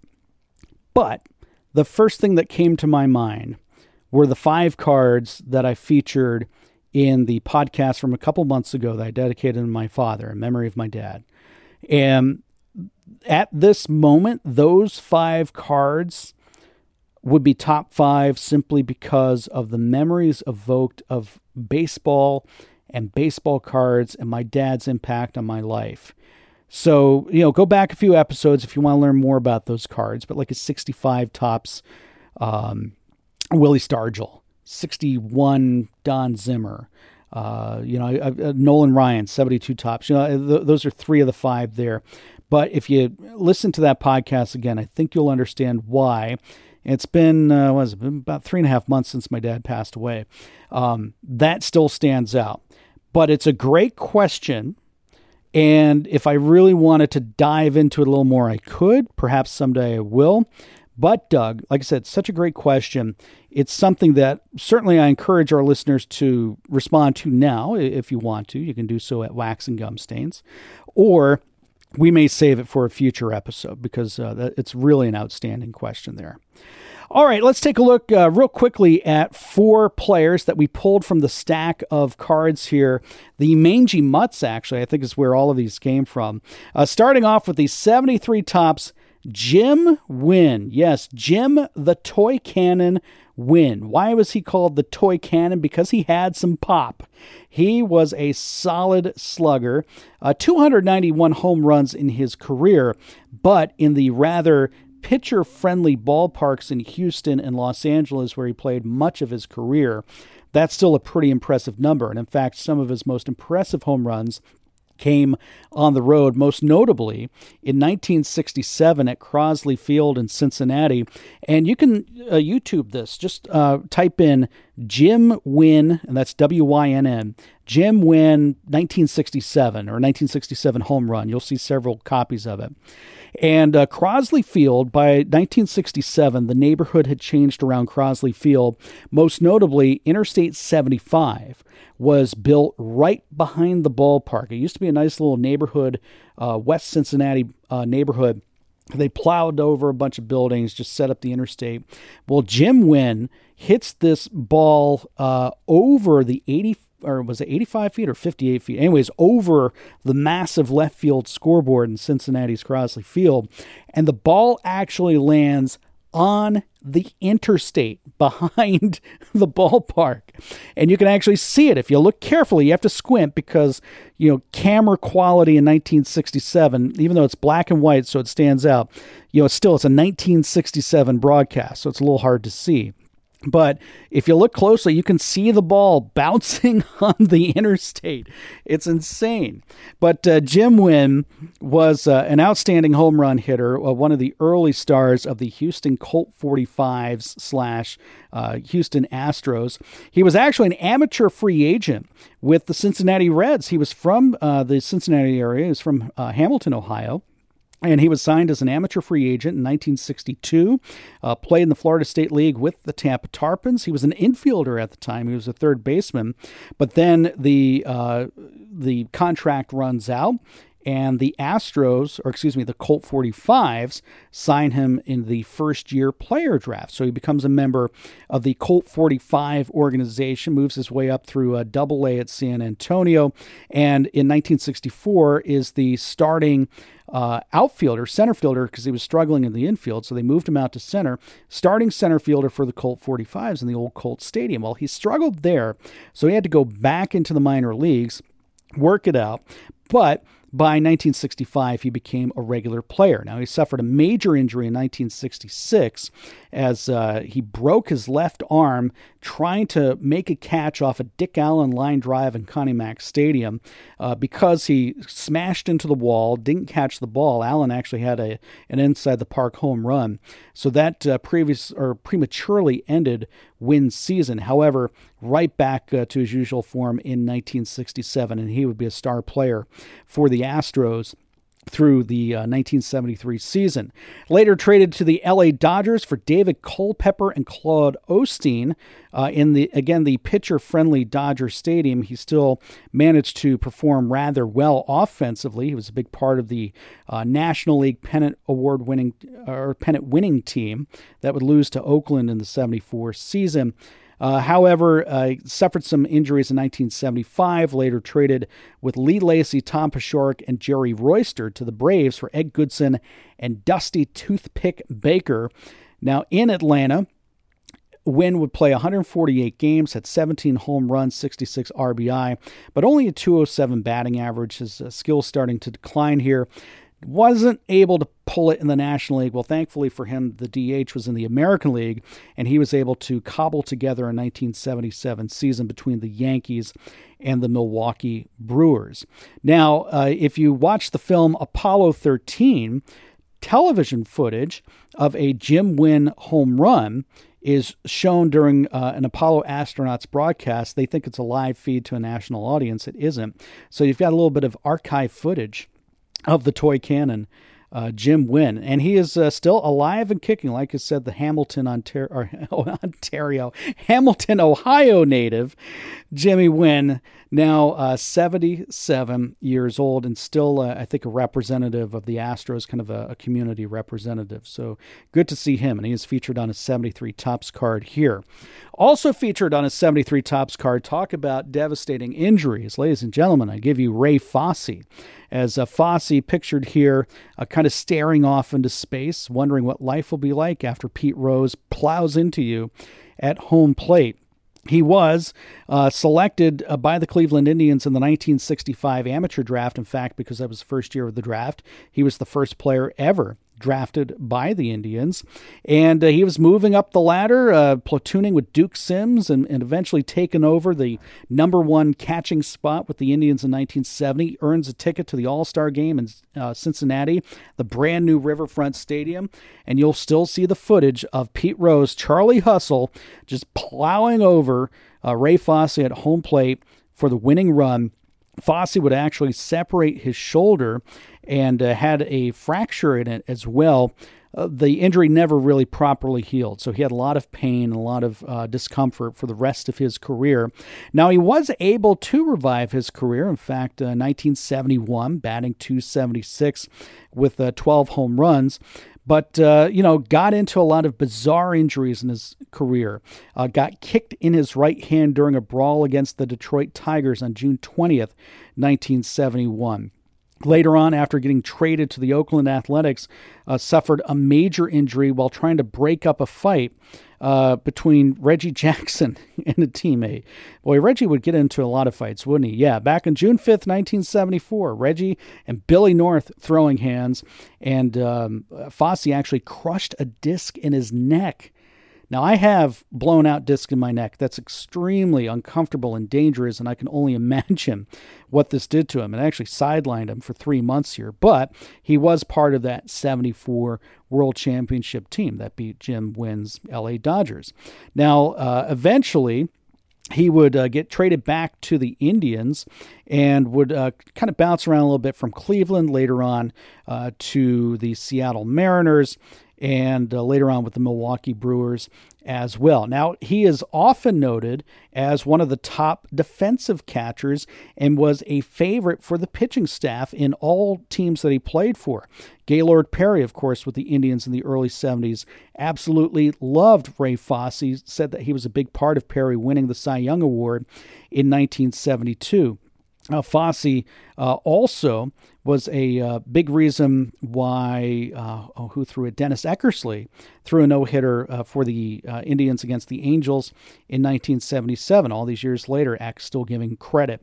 But the first thing that came to my mind were the five cards that I featured in the podcast from a couple months ago that I dedicated to my father in memory of my dad. And at this moment, those five cards would be top five simply because of the memories evoked of baseball and baseball cards and my dad's impact on my life. So, you know, go back a few episodes if you want to learn more about those cards, but like a sixty-five Topps um, Willie Stargell, sixty-one Don Zimmer, uh, you know, uh, Nolan Ryan, seventy-two Topps. You know, th- those are three of the five there. But if you listen to that podcast again, I think you'll understand why. It's been, uh, what has it been, about three and a half months since my dad passed away. Um, that still stands out. But it's a great question. And if I really wanted to dive into it a little more, I could. Perhaps someday I will. But Doug, like I said, such a great question. It's something that certainly I encourage our listeners to respond to now. If you want to, you can do so at Wax and Gum Stains. Or we may save it for a future episode because uh, that, it's really an outstanding question there. All right, let's take a look uh, real quickly at four players that we pulled from the stack of cards here. The Mangy Mutts, actually, I think is where all of these came from. Uh, starting off with the seventy-three Topps, Jim Wynn. Yes, Jim the Toy Cannon Wynn. Why was he called the Toy Cannon? Because he had some pop. He was a solid slugger. Uh, two hundred ninety-one home runs in his career, but in the rather pitcher-friendly ballparks in Houston and Los Angeles, where he played much of his career, that's still a pretty impressive number. And in fact, some of his most impressive home runs came on the road, most notably in nineteen sixty-seven at Crosley Field in Cincinnati. And you can uh, YouTube this. Just uh, type in Jim Wynn, and that's W Y N N, Jim Wynn nineteen sixty-seven or nineteen sixty-seven home run. You'll see several copies of it. And uh, Crosley Field, by nineteen sixty-seven, the neighborhood had changed around Crosley Field. Most notably, Interstate seventy-five was built right behind the ballpark. It used to be a nice little neighborhood, uh, West Cincinnati uh, neighborhood. They plowed over a bunch of buildings, just set up the interstate. Well, Jim Wynn hits this ball uh, over the eighty, or was it eighty-five feet or fifty-eight feet? Anyways, over the massive left field scoreboard in Cincinnati's Crosley Field. And the ball actually lands on the interstate behind the ballpark. And you can actually see it. If you look carefully, you have to squint because, you know, camera quality in nineteen sixty-seven, even though it's black and white, so it stands out, you know, it's still, it's a nineteen sixty-seven broadcast, so it's a little hard to see. But if you look closely, you can see the ball bouncing on the interstate. It's insane. But uh, Jim Wynn was uh, an outstanding home run hitter, uh, one of the early stars of the Houston Colt forty-fives slash uh, Houston Astros. He was actually an amateur free agent with the Cincinnati Reds. He was from uh, the Cincinnati area. He was from uh, Hamilton, Ohio. And he was signed as an amateur free agent in nineteen sixty-two, uh, played in the Florida State League with the Tampa Tarpons. He was an infielder at the time. He was a third baseman. But then the uh, the contract runs out, and the Astros, or excuse me, the Colt forty-fives, sign him in the first-year player draft. So he becomes a member of the Colt forty-five organization, moves his way up through a double A at San Antonio, and in nineteen sixty-four is the starting uh, outfielder, center fielder, because he was struggling in the infield, so they moved him out to center, starting center fielder for the Colt forty-fives in the old Colt Stadium. Well, he struggled there, so he had to go back into the minor leagues, work it out, but by nineteen sixty-five, he became a regular player. Now, he suffered a major injury in nineteen sixty-six as uh, he broke his left arm trying to make a catch off a Dick Allen line drive in Connie Mack Stadium. Uh, because he smashed into the wall, didn't catch the ball. Allen actually had a an inside the park home run. So that uh, previous or prematurely ended Wynn's season. However, right back uh, to his usual form in nineteen sixty-seven, and he would be a star player for the Astros through the uh, nineteen seventy-three season. Later traded to the L A Dodgers for David Culpepper and Claude Osteen. Uh, in the again, the pitcher-friendly Dodger Stadium, he still managed to perform rather well offensively. He was a big part of the uh, National League pennant award-winning or pennant-winning team that would lose to Oakland in the seventy-four season. Uh, however, uh, suffered some injuries in nineteen seventy-five, later traded with Lee Lacy, Tom Paciorek, and Jerry Royster to the Braves for Ed Goodson and Dusty Toothpick Baker. Now, in Atlanta, Wynn would play one hundred forty-eight games, had seventeen home runs, sixty-six R B I, but only a two oh seven batting average. His uh, skills starting to decline here. Wasn't able to pull it in the National League. Well, thankfully for him, the D H was in the American League, and he was able to cobble together a nineteen seventy-seven season between the Yankees and the Milwaukee Brewers. Now, uh, if you watch the film Apollo thirteen, television footage of a Jim Wynn home run is shown during uh, an Apollo astronauts broadcast. They think it's a live feed to a national audience. It isn't. So you've got a little bit of archive footage of the toy cannon, uh, Jim Wynn. And he is uh, still alive and kicking. Like I said, the Hamilton, Ontario, or, Ontario, Hamilton, Ohio native, Jimmy Wynn, now uh, seventy-seven years old and still, uh, I think, a representative of the Astros, kind of a, a community representative. So good to see him. And he is featured on a seventy-three Topps card here. Also featured on a seventy-three Topps card, talk about devastating injuries. Ladies and gentlemen, I give you Ray Fosse. As uh, Fosse pictured here, uh, kind of staring off into space, wondering what life will be like after Pete Rose plows into you at home plate. He was uh, selected uh, by the Cleveland Indians in the nineteen sixty-five amateur draft. In fact, because that was the first year of the draft, he was the first player ever drafted by the Indians. And uh, he was moving up the ladder, uh, platooning with Duke Sims, and, and eventually taken over the number one catching spot with the Indians in nineteen seventy. Earns a ticket to the All-Star game in uh, Cincinnati, the brand new Riverfront Stadium. And you'll still see the footage of Pete Rose, Charlie Hustle, just plowing over uh, Ray Fosse at home plate for the winning run. Fosse would actually separate his shoulder and uh, had a fracture in it as well. Uh, the injury never really properly healed, so he had a lot of pain, a lot of uh, discomfort for the rest of his career. Now, he was able to revive his career. In fact, uh, nineteen seventy-one, batting two seventy-six with uh, twelve home runs. But, uh, you know, got into a lot of bizarre injuries in his career. Uh, got kicked in his right hand during a brawl against the Detroit Tigers on June twentieth, nineteen seventy-one. Later on, after getting traded to the Oakland Athletics, uh, suffered a major injury while trying to break up a fight uh, between Reggie Jackson and a teammate. Boy, Reggie would get into a lot of fights, wouldn't he? Yeah, back on June fifth, nineteen seventy-four, Reggie and Billy North throwing hands, and um, Fosse actually crushed a disc in his neck. Now, I have blown out disc in my neck. That's extremely uncomfortable and dangerous, and I can only imagine what this did to him. It actually sidelined him for three months here, but he was part of that seventy-four World Championship team that beat Jim Wynn's L A Dodgers. Now, uh, eventually, he would uh, get traded back to the Indians and would uh, kind of bounce around a little bit from Cleveland, later on uh, to the Seattle Mariners, and uh, later on with the Milwaukee Brewers as well. Now, he is often noted as one of the top defensive catchers and was a favorite for the pitching staff in all teams that he played for. Gaylord Perry, of course, with the Indians in the early seventies, absolutely loved Ray Fosse, said that he was a big part of Perry winning the Cy Young Award in nineteen seventy-two. Uh, Fosse uh, also was a uh, big reason why, uh, oh, who threw it? Dennis Eckersley threw a no-hitter uh, for the uh, Indians against the Angels in nineteen seventy-seven. All these years later, Eck still giving credit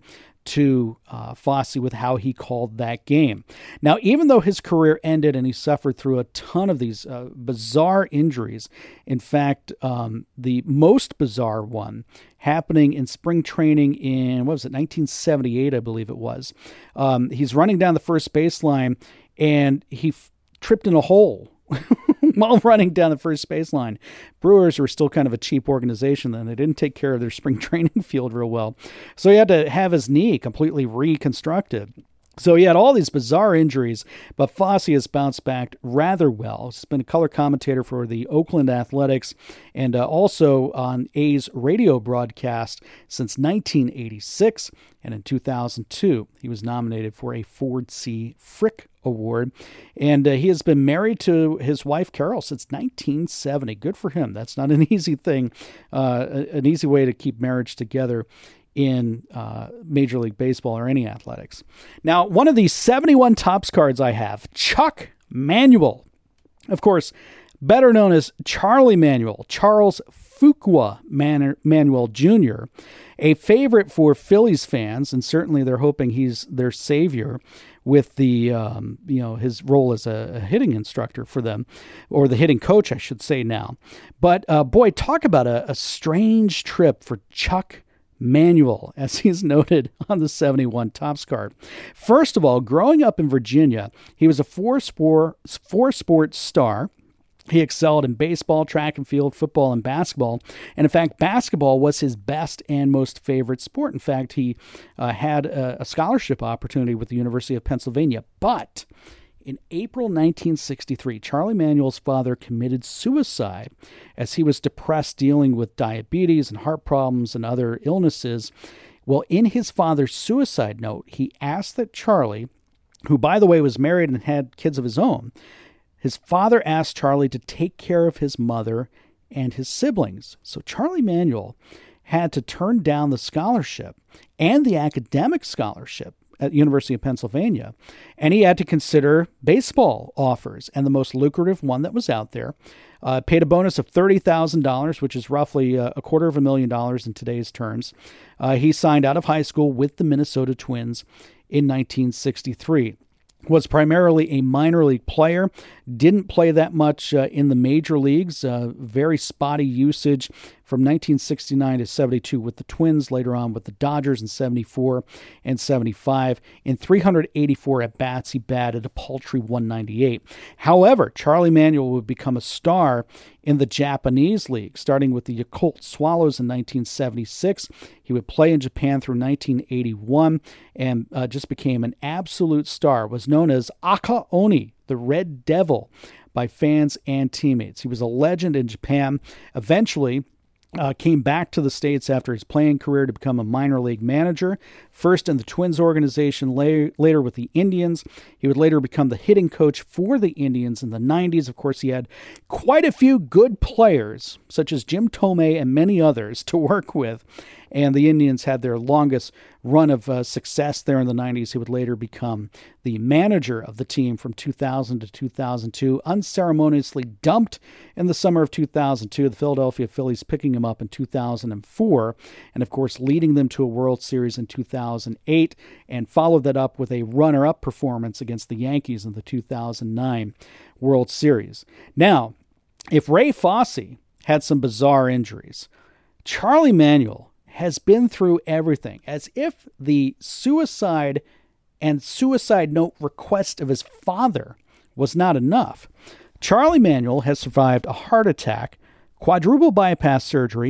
to uh, Fosse with how he called that game. Now, even though his career ended and he suffered through a ton of these uh, bizarre injuries, in fact, um, the most bizarre one happening in spring training in, what was it, nineteen seventy-eight, I believe it was. Um, he's running down the first baseline, and he f- tripped in a hole while running down the first baseline. Brewers were still kind of a cheap organization then. They didn't take care of their spring training field real well. So he had to have his knee completely reconstructed. So he had all these bizarre injuries, but Fosse has bounced back rather well. He's been a color commentator for the Oakland Athletics and uh, also on A's radio broadcast since nineteen eighty-six. And in two thousand two, he was nominated for a Ford C. Frick Award. And uh, he has been married to his wife, Carol, since nineteen seventy. Good for him. That's not an easy thing, uh, an easy way to keep marriage together in uh, Major League Baseball or any athletics. Now, one of these seventy-one Topps cards I have, Chuck Manuel. Of course, better known as Charlie Manuel, Charles Fuqua Man- Manuel Junior, a favorite for Phillies fans, and certainly they're hoping he's their savior with the, um, you know, his role as a, a hitting instructor for them, or the hitting coach, I should say now. But uh, boy, talk about a, a strange trip for Chuck Manuel, as he's noted on the seventy-one Topps card. First of all, growing up in Virginia, he was a four-sport, four-sport star. He excelled in baseball, track and field, football, and basketball. And in fact, basketball was his best and most favorite sport. In fact, he uh, had a, a scholarship opportunity with the University of Pennsylvania. But in April nineteen sixty-three, Charlie Manuel's father committed suicide as he was depressed, dealing with diabetes and heart problems and other illnesses. Well, in his father's suicide note, he asked that Charlie, who, by the way, was married and had kids of his own, his father asked Charlie to take care of his mother and his siblings. So Charlie Manuel had to turn down the scholarship and the academic scholarship at the University of Pennsylvania, and he had to consider baseball offers, and the most lucrative one that was out there uh, paid a bonus of thirty thousand dollars, which is roughly uh, a quarter of a million dollars in today's terms. Uh, he signed out of high school with the Minnesota Twins in nineteen sixty-three. Was primarily a minor league player, didn't play that much uh, in the major leagues, uh, very spotty usage from nineteen sixty-nine to seventy-two with the Twins, later on with the Dodgers in seventy-four and seventy-five. In three hundred eighty-four at-bats, he batted a paltry one ninety-eight. However, Charlie Manuel would become a star in the Japanese league, starting with the Yakult Swallows in nineteen seventy-six. He would play in Japan through nineteen eighty-one and uh, just became an absolute star, was known as Aka Oni, the Red Devil, by fans and teammates. He was a legend in Japan. Eventually, Uh, came back to the States after his playing career to become a minor league manager, first in the Twins organization, la- later with the Indians. He would later become the hitting coach for the Indians in the nineties. Of course, he had quite a few good players, such as Jim Thome and many others, to work with. And the Indians had their longest run of uh, success there in the nineties. He would later become the manager of the team from two thousand to two thousand two, unceremoniously dumped in the summer of two thousand two, the Philadelphia Phillies picking him up in two thousand four, and of course leading them to a World Series in two thousand eight, and followed that up with a runner-up performance against the Yankees in the two thousand nine World Series. Now, if Ray Fosse had some bizarre injuries, Charlie Manuel has been through everything, as if the suicide and suicide note request of his father was not enough. Charlie Manuel has survived a heart attack, quadruple bypass surgery,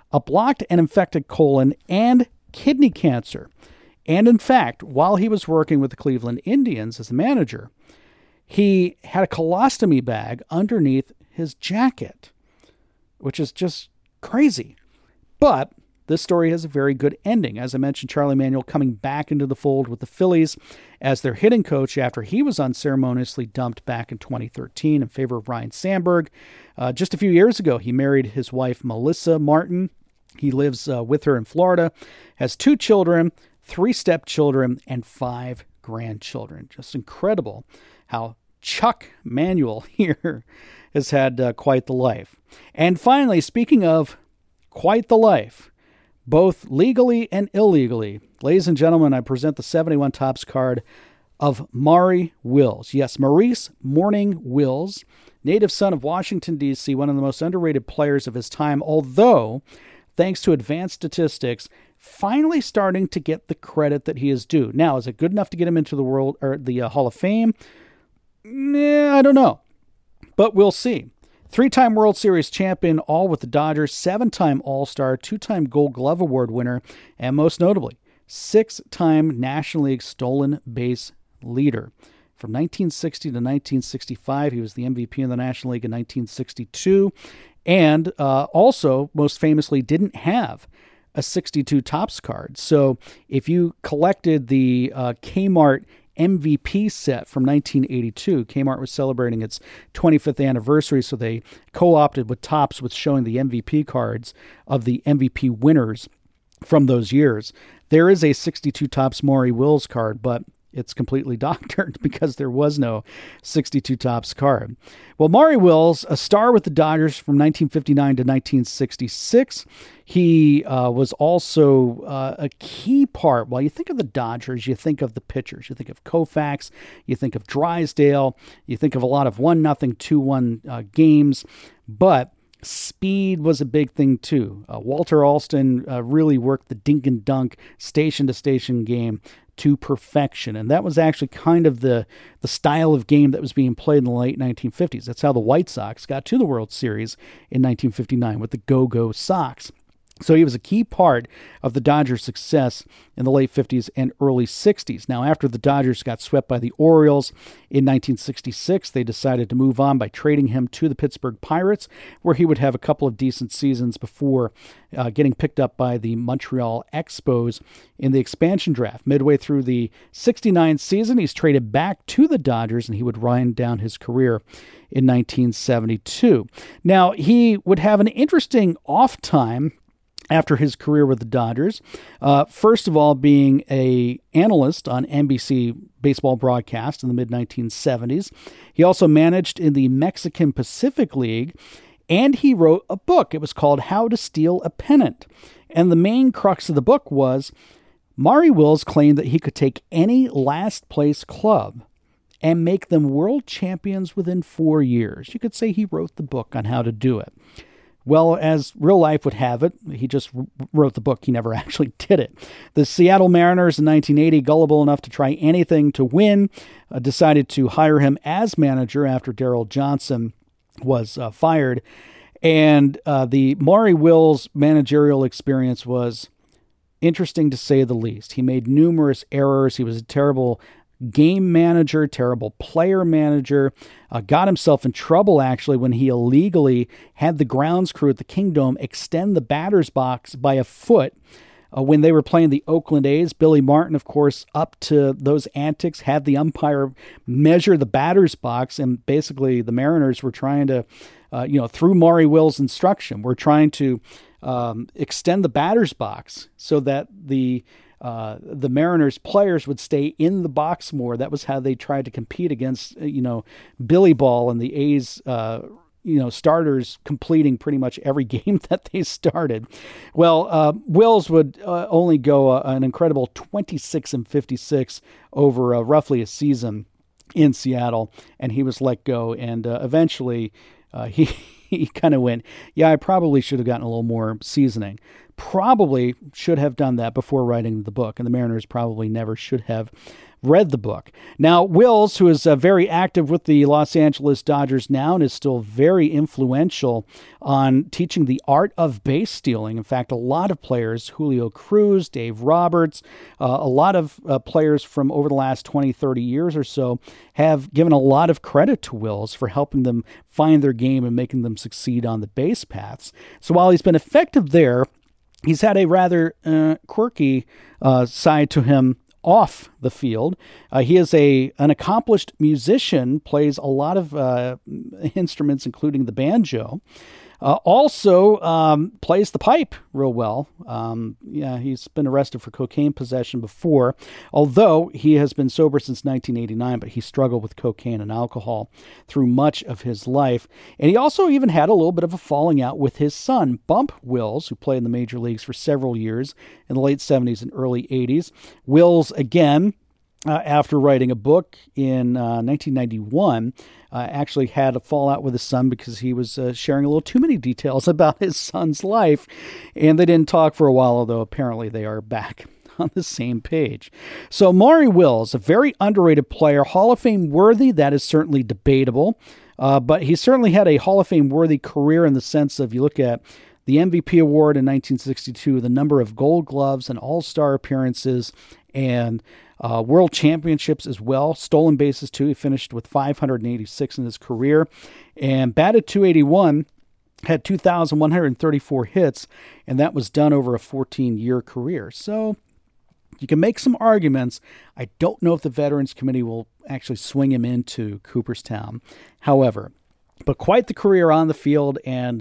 a blocked and infected colon, and kidney cancer. And in fact, while he was working with the Cleveland Indians as a manager, he had a colostomy bag underneath his jacket, which is just crazy. But this story has a very good ending. As I mentioned, Charlie Manuel coming back into the fold with the Phillies as their hitting coach after he was unceremoniously dumped back in twenty thirteen in favor of Ryne Sandberg. Uh, just a few years ago, he married his wife, Melissa Martin. He lives uh, with her in Florida, has two children, three stepchildren, and five grandchildren. Just incredible how Chuck Manuel here has had uh, quite the life. And finally, speaking of quite the life, both legally and illegally, ladies and gentlemen, I present the seventy-one Topps card of Maury Wills. Yes, Maurice Morning Wills, native son of Washington, D C, one of the most underrated players of his time, although, thanks to advanced statistics, finally starting to get the credit that he is due. Now, is it good enough to get him into the world or the uh, Hall of Fame? Nah, I don't know, but we'll see. Three-time World Series champion, all with the Dodgers, seven-time All-Star, two-time Gold Glove Award winner, and most notably, six-time National League stolen base leader. From nineteen sixty to nineteen sixty-five, he was the M V P in the National League in nineteen sixty-two, and uh, also, most famously, didn't have a sixty-two Topps card. So if you collected the uh, Kmart M V P set from nineteen eighty-two. Kmart was celebrating its twenty-fifth anniversary, so they co-opted with Topps with showing the M V P cards of the M V P winners from those years. There is a sixty-two Topps Maury Wills card, but it's completely doctored because there was no sixty-two Topps card. Well, Maury Wills, a star with the Dodgers from nineteen fifty-nine to nineteen sixty-six. He uh, was also uh, a key part. While you think of the Dodgers, you think of the pitchers. You think of Koufax, you think of Drysdale, you think of a lot of one nothing, two one uh, games, but speed was a big thing too. Uh, Walter Alston uh, really worked the dink and dunk, station-to-station game to perfection. And that was actually kind of the, the style of game that was being played in the late nineteen fifties. That's how the White Sox got to the World Series in nineteen fifty-nine with the Go-Go Sox. So he was a key part of the Dodgers' success in the late fifties and early sixties. Now, after the Dodgers got swept by the Orioles in nineteen sixty-six, they decided to move on by trading him to the Pittsburgh Pirates, where he would have a couple of decent seasons before uh, getting picked up by the Montreal Expos in the expansion draft. Midway through the sixty-nine season, he's traded back to the Dodgers, and he would wind down his career in nineteen seventy-two. Now, he would have an interesting off time after his career with the Dodgers. Uh, first of all, being a analyst on N B C baseball broadcast in the mid nineteen seventies. He also managed in the Mexican Pacific League, and he wrote a book. It was called How to Steal a Pennant. And the main crux of the book was Maury Wills claimed that he could take any last place club and make them world champions within four years. You could say he wrote the book on how to do it. Well, as real life would have it, he just wrote the book. He never actually did it. The Seattle Mariners in nineteen eighty, gullible enough to try anything to win, uh, decided to hire him as manager after Darryl Johnson was uh, fired. And uh, the Maury Wills managerial experience was interesting to say the least. He made numerous errors. He was a terrible game manager, terrible player manager, uh, got himself in trouble actually when he illegally had the grounds crew at the Kingdome extend the batter's box by a foot uh, when they were playing the Oakland A's. Billy Martin, of course, up to those antics, had the umpire measure the batter's box, and basically the Mariners were trying to, uh, you know, through Maury Wills' instruction, were trying to um, extend the batter's box so that the Uh, the Mariners players would stay in the box more. That was how they tried to compete against, you know, Billy Ball and the A's, uh, you know, starters completing pretty much every game that they started. Well, uh, Wills would uh, only go uh, an incredible twenty-six and fifty-six over uh, roughly a season in Seattle, and he was let go. And uh, eventually uh, he, he kind of went, yeah, I probably should have gotten a little more seasoning. Probably should have done that before writing the book, and the Mariners probably never should have read the book. Now, Wills, who is uh, very active with the Los Angeles Dodgers now and is still very influential on teaching the art of base stealing. In fact, a lot of players, Julio Cruz, Dave Roberts, uh, a lot of uh, players from over the last twenty, thirty years or so have given a lot of credit to Wills for helping them find their game and making them succeed on the base paths. So while he's been effective there, he's had a rather uh, quirky uh, side to him off the field. Uh, he is a an accomplished musician, plays a lot of uh, instruments, including the banjo. Uh, also um, plays the pipe real well. Um, yeah, he's been arrested for cocaine possession before, although he has been sober since nineteen eighty-nine, but he struggled with cocaine and alcohol through much of his life. And he also even had a little bit of a falling out with his son, Bump Wills, who played in the major leagues for several years in the late seventies and early eighties. Wills, again, Uh, after writing a book in uh, nineteen ninety-one, uh, actually had a fallout with his son because he was uh, sharing a little too many details about his son's life, and they didn't talk for a while, although apparently they are back on the same page. So Maury Wills, a very underrated player, Hall of Fame worthy, that is certainly debatable, uh, but he certainly had a Hall of Fame worthy career in the sense of, you look at the M V P award in nineteen sixty-two, the number of Gold Gloves and All-Star appearances, and Uh, World Championships as well. Stolen bases, too. He finished with five hundred eighty-six in his career. And batted two eighty-one, had two thousand one hundred thirty-four hits, and that was done over a fourteen-year career. So you can make some arguments. I don't know if the Veterans Committee will actually swing him into Cooperstown. However, but quite the career on the field and,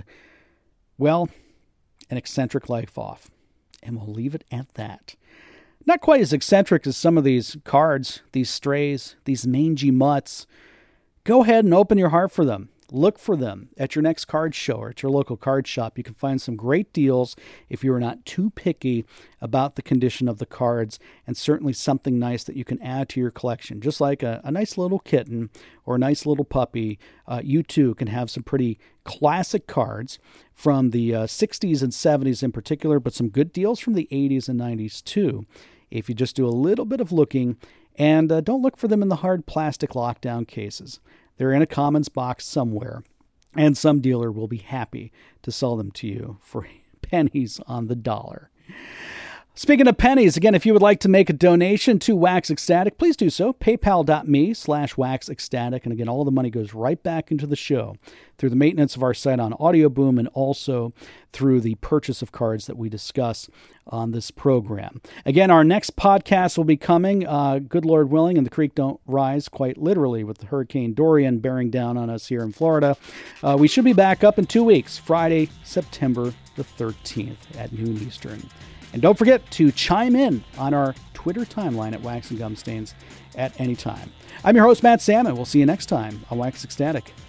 well, an eccentric life off. And we'll leave it at that. Not quite as eccentric as some of these cards, these strays, these mangy mutts. Go ahead and open your heart for them. Look for them at your next card show or at your local card shop. You can find some great deals if you are not too picky about the condition of the cards, and certainly something nice that you can add to your collection. Just like a, a nice little kitten or a nice little puppy, uh, you too can have some pretty classic cards from the uh, sixties and seventies in particular, but some good deals from the eighties and nineties too, if you just do a little bit of looking. And uh, don't look for them in the hard plastic lockdown cases. They're in a commons box somewhere, and some dealer will be happy to sell them to you for pennies on the dollar. Speaking of pennies, again, if you would like to make a donation to Wax Ecstatic, please do so. PayPal.me slash Wax Ecstatic. And again, all the money goes right back into the show through the maintenance of our site on Audio Boom and also through the purchase of cards that we discuss on this program. Again, our next podcast will be coming, uh, good Lord willing, and the creek don't rise quite literally with the Hurricane Dorian bearing down on us here in Florida. Uh, we should be back up in two weeks, Friday, September the thirteenth at noon Eastern. And don't forget to chime in on our Twitter timeline at Wax and Gum Stains at any time. I'm your host, Matt Salmon. We'll see you next time on Wax Ecstatic.